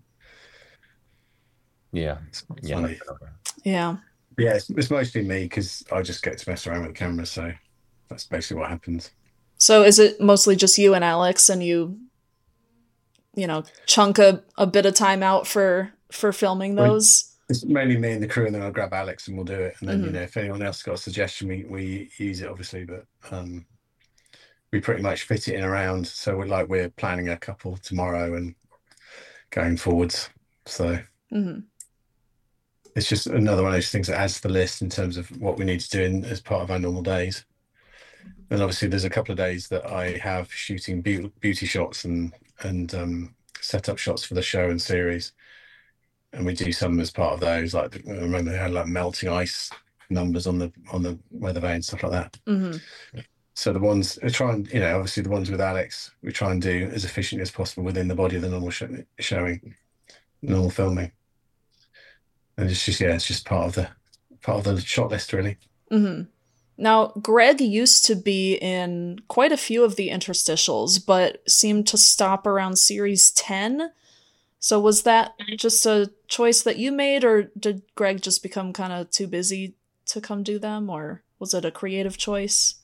Speaker 4: yeah,
Speaker 3: It's
Speaker 4: yeah,
Speaker 3: funny.
Speaker 2: Yeah.
Speaker 3: Yeah, it's, it's mostly me because I just get to mess around with the camera, so that's basically what happens.
Speaker 2: So is it mostly just you and Alex, and you, you know, chunk a, a bit of time out for for filming
Speaker 3: Well,
Speaker 2: those?
Speaker 3: It's mainly me and the crew, and then I'll grab Alex and we'll do it. And then,
Speaker 2: Mhm.
Speaker 3: you know, if anyone else got a suggestion, we, we use it, obviously, but um, we pretty much fit it in around. So we're like, we're planning a couple tomorrow and going forwards. So
Speaker 2: Hmm.
Speaker 3: it's just another one of those things that adds to the list in terms of what we need to do in, as part of our normal days. And obviously, there's a couple of days that I have shooting beauty, beauty shots and, and um, setup shots for the show and series. And we do some as part of those. Like I remember they had like melting ice numbers on the on the weather vane, stuff like that.
Speaker 2: Hmm.
Speaker 3: So the ones I try and you know obviously the ones with Alex we try and do as efficiently as possible within the body of the normal sh showing, normal filming. And it's just yeah, it's just part of the part of the shot list really.
Speaker 2: Hmm. Now, Greg used to be in quite a few of the interstitials, but seemed to stop around series ten. So was that just a choice that you made, or did Greg just become kind of too busy to come do them, or was it a creative choice?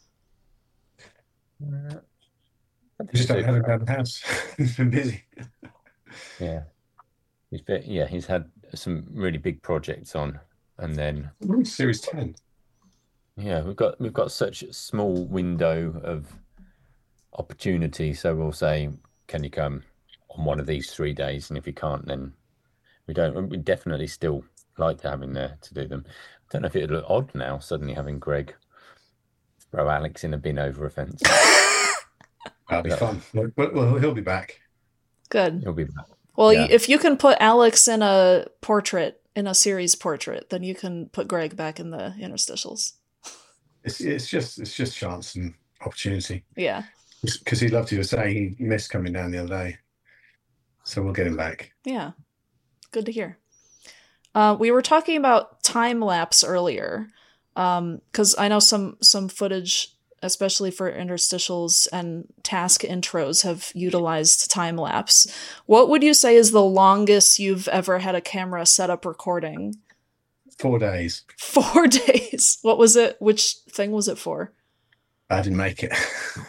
Speaker 4: uh, I
Speaker 3: We
Speaker 4: think
Speaker 3: just
Speaker 4: it's
Speaker 3: don't have
Speaker 4: a-
Speaker 3: him around the house. He's been busy.
Speaker 4: yeah, he's been, yeah, he's had some really big projects on, and then
Speaker 3: Ooh, Series ten.
Speaker 4: yeah, we've got we've got such a small window of opportunity. So we'll say, can you come on one of these three days? And if you can't, then we don't. We definitely still like to have him there to do them. I don't know if it'd look odd now suddenly having Greg throw Alex in a bin over a fence.
Speaker 3: That'll be
Speaker 4: Yeah.
Speaker 3: fun. Well, well, well, he'll be back.
Speaker 2: Good.
Speaker 4: He'll be back.
Speaker 2: Well,
Speaker 4: Yeah.
Speaker 2: y if you can put Alex in a portrait, in a series portrait, then you can put Greg back in the interstitials.
Speaker 3: It's it's just it's just chance and opportunity.
Speaker 2: Yeah.
Speaker 3: Because he loved you saying he missed coming down the other day. So we'll get him back.
Speaker 2: Yeah. Good to hear. Uh, we were talking about time lapse earlier, because I know some some footage especially for interstitials and task intros, have utilized time lapse. What would you say is the longest you've ever had a camera set up recording?
Speaker 3: Four days.
Speaker 2: Four days. What was it? Which thing was it for?
Speaker 3: I didn't make it.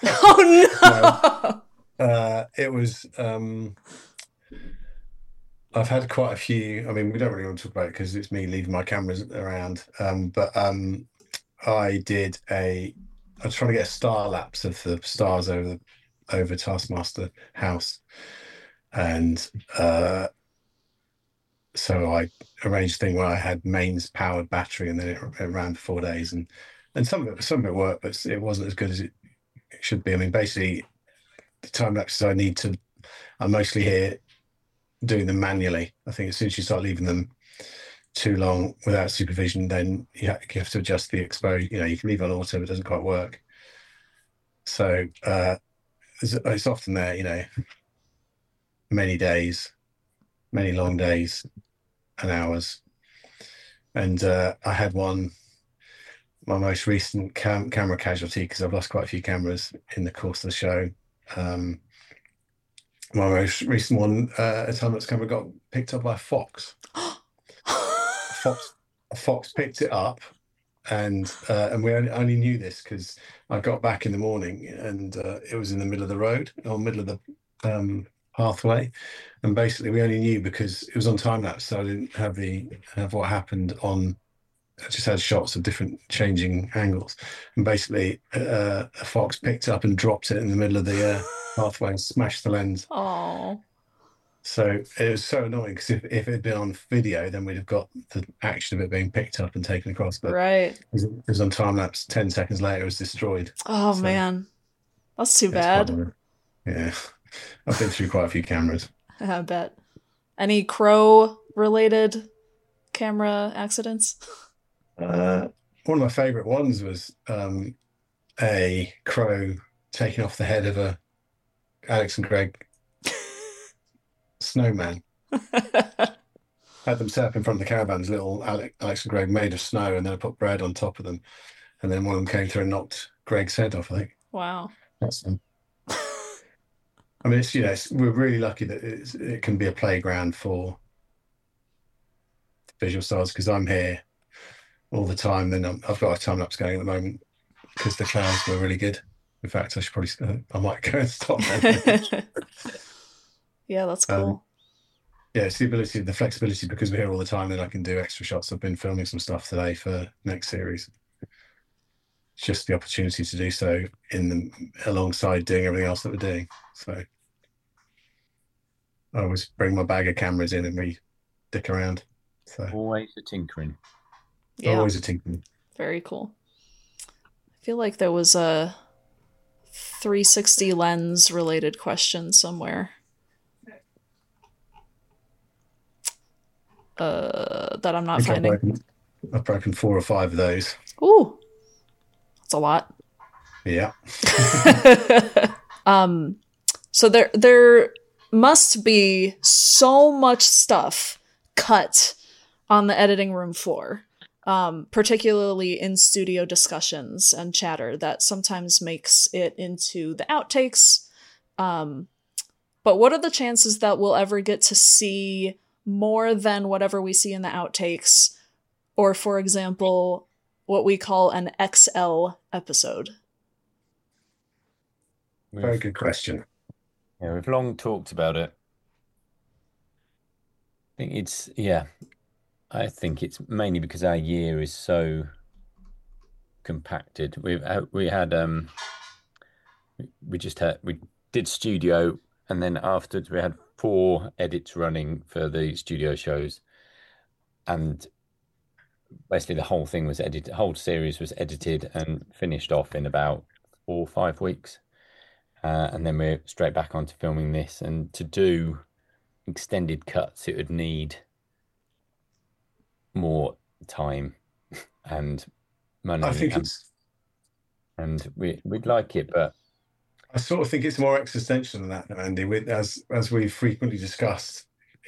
Speaker 2: Oh no!
Speaker 3: no. Uh, it was. Um, I've had quite a few. I mean, we don't really want to talk about it because it's me leaving my cameras around. Um, but um, I did a. I was trying to get a star lapse of the stars over the over Taskmaster House, and uh, so I arranged a thing where I had mains powered battery, and then it, it ran for four days, and and some of it some of it worked, but it wasn't as good as it, it should be. I mean, basically, the time lapses I need to, I'm mostly here doing them manually. I think as soon as you start leaving them too long without supervision, then you have, you have to adjust the exposure. You know, you can leave it on auto, but it doesn't quite work. So uh, it's, it's often there, you know, many days, many long days and hours. And uh, I had one, my most recent cam camera casualty, because I've lost quite a few cameras in the course of the show. Um, my most recent one, uh, a time-lapse camera got picked up by a fox. a fox, a fox picked it up, and uh, and we only, only knew this because I got back in the morning, and uh, it was in the middle of the road, or middle of the um, pathway, and basically we only knew because it was on time-lapse, so I didn't have the have what happened on. I just had shots of different changing angles, and basically uh, a fox picked it up and dropped it in the middle of the uh, pathway and smashed the lens.
Speaker 2: Oh.
Speaker 3: So it was so annoying because if, if it had been on video, then we'd have got the action of it being picked up and taken across. But
Speaker 2: right.
Speaker 3: it was, it was on time lapse. Ten seconds later, it was destroyed.
Speaker 2: Oh so, man, that's too bad.
Speaker 3: Yeah, I've been through quite a few cameras.
Speaker 2: I bet. Any crow related camera accidents?
Speaker 3: Uh, one of my favorite ones was um, a crow taking off the head of a Alex and Greg snowman. Had them set up in front of the caravans, little Alex, Alex and Greg made of snow, and then I put bread on top of them, and then one of them came through and knocked Greg's head off, I think.
Speaker 2: Wow.
Speaker 3: That's them. I mean, it's, you know, it's, we're really lucky that it's, it can be a playground for visual styles, because I'm here all the time, and I'm, I've got a time lapse going at the moment because the clouds were really good. In fact, I should probably, I might go and stop them.
Speaker 2: Yeah, that's cool. Um,
Speaker 3: yeah, it's the ability, the flexibility, because we're here all the time, then I can do extra shots. I've been filming some stuff today for next series. It's just the opportunity to do so in the alongside doing everything else that we're doing. So I always bring my bag of cameras in and we dick around. So
Speaker 4: always a tinkering.
Speaker 2: Yeah.
Speaker 3: Always a tinkering.
Speaker 2: Very cool. I feel like there was a three sixty lens related question somewhere. Uh, that I'm not finding.
Speaker 3: I've broken, I've broken four or five of those.
Speaker 2: Ooh, that's a lot.
Speaker 3: Yeah.
Speaker 2: um, so there there must be so much stuff cut on the editing room floor, um, particularly in studio discussions and chatter, that sometimes makes it into the outtakes. Um, but what are the chances that we'll ever get to see more than whatever we see in the outtakes, or for example, what we call an X L episode?
Speaker 3: Very good question.
Speaker 4: Yeah, we've long talked about it. I think it's, yeah, I think it's mainly because our year is so compacted. We've we had um we just had we did studio, and then afterwards we had four edits running for the studio shows, and basically the whole thing was edited, the whole series was edited and finished off in about four or five weeks. Uh, and then we're straight back onto filming this, and to do extended cuts, it would need more time and money.
Speaker 3: I think
Speaker 4: and,
Speaker 3: it's,
Speaker 4: and we, we'd like it, but
Speaker 3: I sort of think it's more existential than that, Andy. With, as as we've frequently discussed,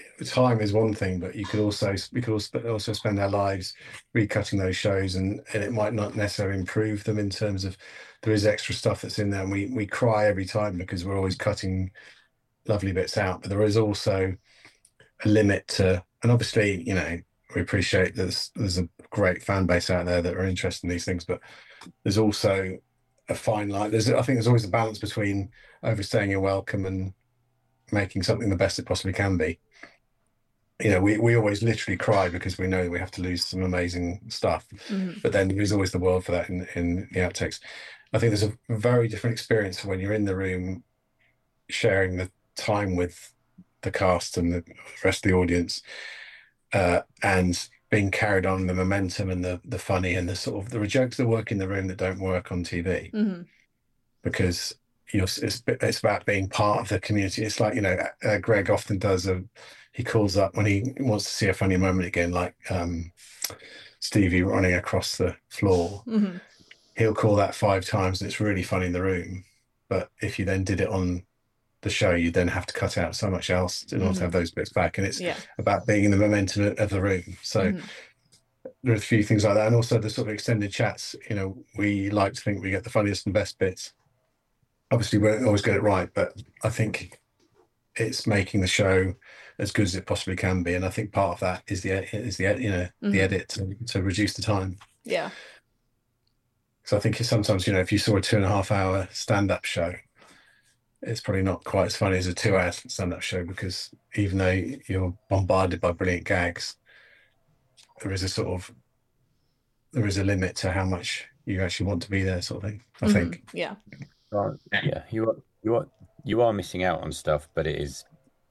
Speaker 3: time is one thing, but you could also we could also also spend our lives recutting those shows, and and it might not necessarily improve them in terms of there is extra stuff that's in there, and we we cry every time because we're always cutting lovely bits out. But there is also a limit to, and obviously, you know, we appreciate there's there's a great fan base out there that are interested in these things, but there's also a fine line. There's I think there's always a balance between overstaying your welcome and making something the best it possibly can be. You know, we, we always literally cry because we know we have to lose some amazing stuff.
Speaker 2: Mm-hmm.
Speaker 3: But then there's always the world for that in, in the outtakes. I think there's a very different experience when you're in the room sharing the time with the cast and the rest of the audience, uh, and being carried on, the momentum and the the funny and the sort of the jokes that work in the room that don't work on T V.
Speaker 2: Mm-hmm.
Speaker 3: Because you're it's, it's about being part of the community. It's like, you know, uh, Greg often does a he calls up when he wants to see a funny moment again, like um Stevie running across the floor.
Speaker 2: Mm-hmm.
Speaker 3: He'll call that five times and it's really funny in the room, but if you then did it on the show, you then have to cut out so much else in order
Speaker 2: Mm-hmm.
Speaker 3: to have those bits back, and it's
Speaker 2: Yeah.
Speaker 3: about being in the momentum of the room. So
Speaker 2: Mm-hmm.
Speaker 3: there are a few things like that, and also the sort of extended chats. You know, we like to think we get the funniest and best bits. Obviously we don't always get it right, but I think it's making the show as good as it possibly can be, and I think part of that is the is the you know
Speaker 2: Mm-hmm.
Speaker 3: the edit to, to reduce the time.
Speaker 2: Yeah.
Speaker 3: So I think sometimes, you know, if you saw a two and a half hour stand-up show, it's probably not quite as funny as a two hour stand-up show, because even though you're bombarded by brilliant gags, there is a sort of there is a limit to how much you actually want to be there, sort of thing, I
Speaker 2: Mm-hmm.
Speaker 3: think.
Speaker 2: Yeah.
Speaker 4: Right. Yeah, you are you are you are missing out on stuff, but it is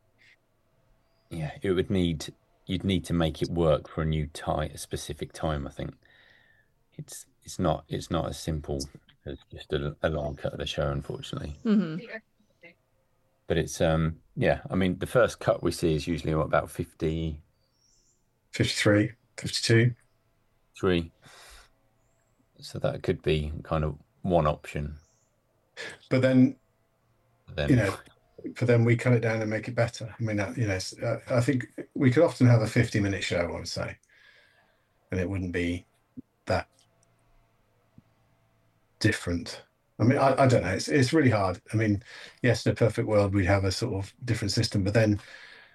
Speaker 4: yeah, it would need you'd need to make it work for a new tie a specific time, I think. It's it's not it's not as simple as just a, a long cut of the show, unfortunately.
Speaker 2: Mm-hmm.
Speaker 4: But it's um yeah, I mean the first cut we see is usually what, about fifty
Speaker 3: fifty-three, fifty-two.
Speaker 4: three. So that could be kind of one option.
Speaker 3: But then,
Speaker 4: But then
Speaker 3: you know, for them, we cut it down and make it better. I mean, that, you know, s- uh, I think we could often have a fifty minute show, I would say, and it wouldn't be that different. I mean, I, I don't know. It's it's really hard. I mean, yes, in a perfect world, we'd have a sort of different system, but then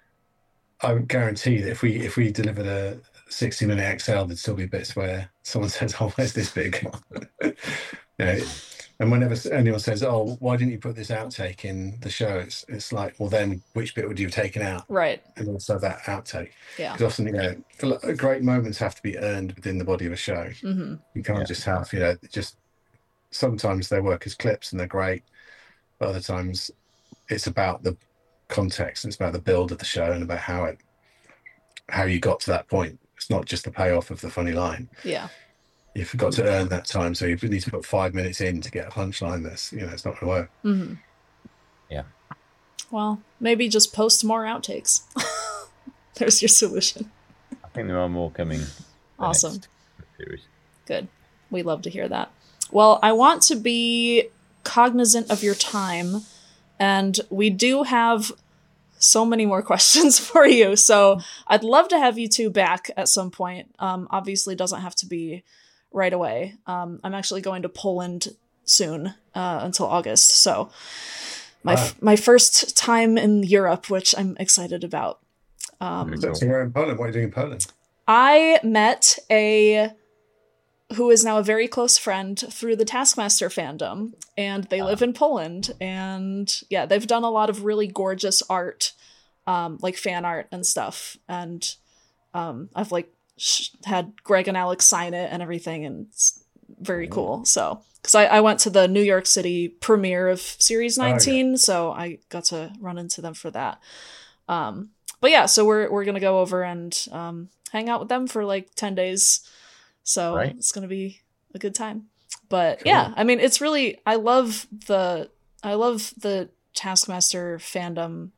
Speaker 3: I would guarantee that if we if we delivered a sixty minute X L, there'd still be bits where someone says, "Oh, where's this big?" You know, and whenever anyone says, "Oh, why didn't you put this outtake in the show?" It's it's like, well, then which bit would you have taken out?
Speaker 2: Right.
Speaker 3: And also that outtake.
Speaker 2: Yeah.
Speaker 3: Because often, you know, for- great moments have to be earned within the body of a show.
Speaker 2: Mm-hmm.
Speaker 3: You can't
Speaker 4: Yeah.
Speaker 3: just have, you know, just sometimes they work as clips and they're great, but other times it's about the context, it's about the build of the show and about how it how you got to that point. It's not just the payoff of the funny line.
Speaker 2: Yeah.
Speaker 3: You've got to earn that time, so you need to put five minutes in to get a punchline that's, you know, it's not going to work.
Speaker 2: Mm-hmm.
Speaker 4: Yeah.
Speaker 2: Well, maybe just post more outtakes. There's your solution.
Speaker 4: I think there are more coming. the
Speaker 2: Awesome.
Speaker 4: next series.
Speaker 2: Good. We love to hear that. Well, I want to be cognizant of your time, and we do have so many more questions for you. So I'd love to have you two back at some point. Um, obviously, it doesn't have to be right away. Um, I'm actually going to Poland soon uh, until August. So my
Speaker 3: Wow.
Speaker 2: my first time in Europe, which I'm excited about. Um,
Speaker 4: Very
Speaker 3: So,
Speaker 4: cool.
Speaker 3: so we're in Poland. What are you doing in Poland?
Speaker 2: I met a who is now a very close friend through the Taskmaster fandom, and they live in Poland. And yeah, they've done a lot of really gorgeous art, um, like fan art and stuff. And um, I've like sh- had Greg and Alex sign it and everything, and it's very
Speaker 3: Oh.
Speaker 2: cool. So, because I, I went to the New York City premiere of Series
Speaker 3: Oh, yeah.
Speaker 2: nineteen, so I got to run into them for that. Um, but yeah, so we're we're gonna go over and um, hang out with them for like ten days. So
Speaker 4: Right.
Speaker 2: it's gonna be a good time. But
Speaker 3: Cool.
Speaker 2: yeah, I mean, it's really I love the I love the Taskmaster fandom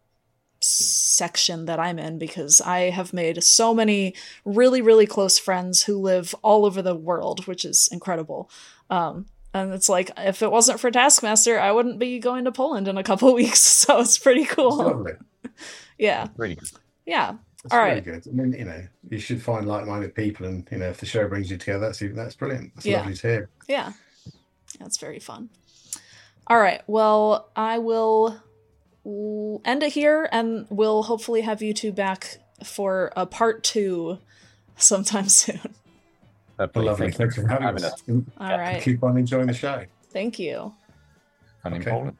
Speaker 2: section that I'm in, because I have made so many really really close friends who live all over the world, which is incredible. Um, and it's like, if it wasn't for Taskmaster, I wouldn't be going to Poland in a couple weeks. So it's pretty
Speaker 3: It's
Speaker 2: cool.
Speaker 3: lovely.
Speaker 2: Yeah.
Speaker 4: Really good.
Speaker 2: Yeah.
Speaker 3: It's
Speaker 2: All
Speaker 3: really
Speaker 2: right.
Speaker 3: good. I mean, you know, you should find like-minded people, and you know, if the show brings you together, that's that's brilliant. That's
Speaker 2: Yeah.
Speaker 3: lovely to hear.
Speaker 2: Yeah. That's very fun. All right. Well, I will l- end it here, and we'll hopefully have you two back for a part two sometime soon.
Speaker 4: Lovely.
Speaker 3: Lovely.
Speaker 4: Thank you
Speaker 3: Thanks for having
Speaker 4: having
Speaker 3: us.
Speaker 4: us.
Speaker 3: And
Speaker 2: All right.
Speaker 3: keep on enjoying the show.
Speaker 2: Thank you.
Speaker 4: And in
Speaker 3: Okay.
Speaker 4: Poland.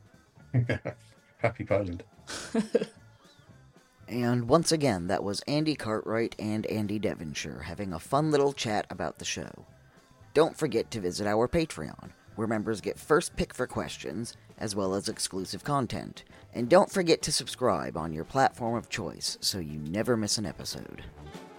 Speaker 3: Happy Poland.
Speaker 1: And once again, that was Andy Cartwright and Andy Devonshire having a fun little chat about the show. Don't forget to visit our Patreon, where members get first pick for questions, as well as exclusive content. And don't forget to subscribe on your platform of choice so you never miss an episode.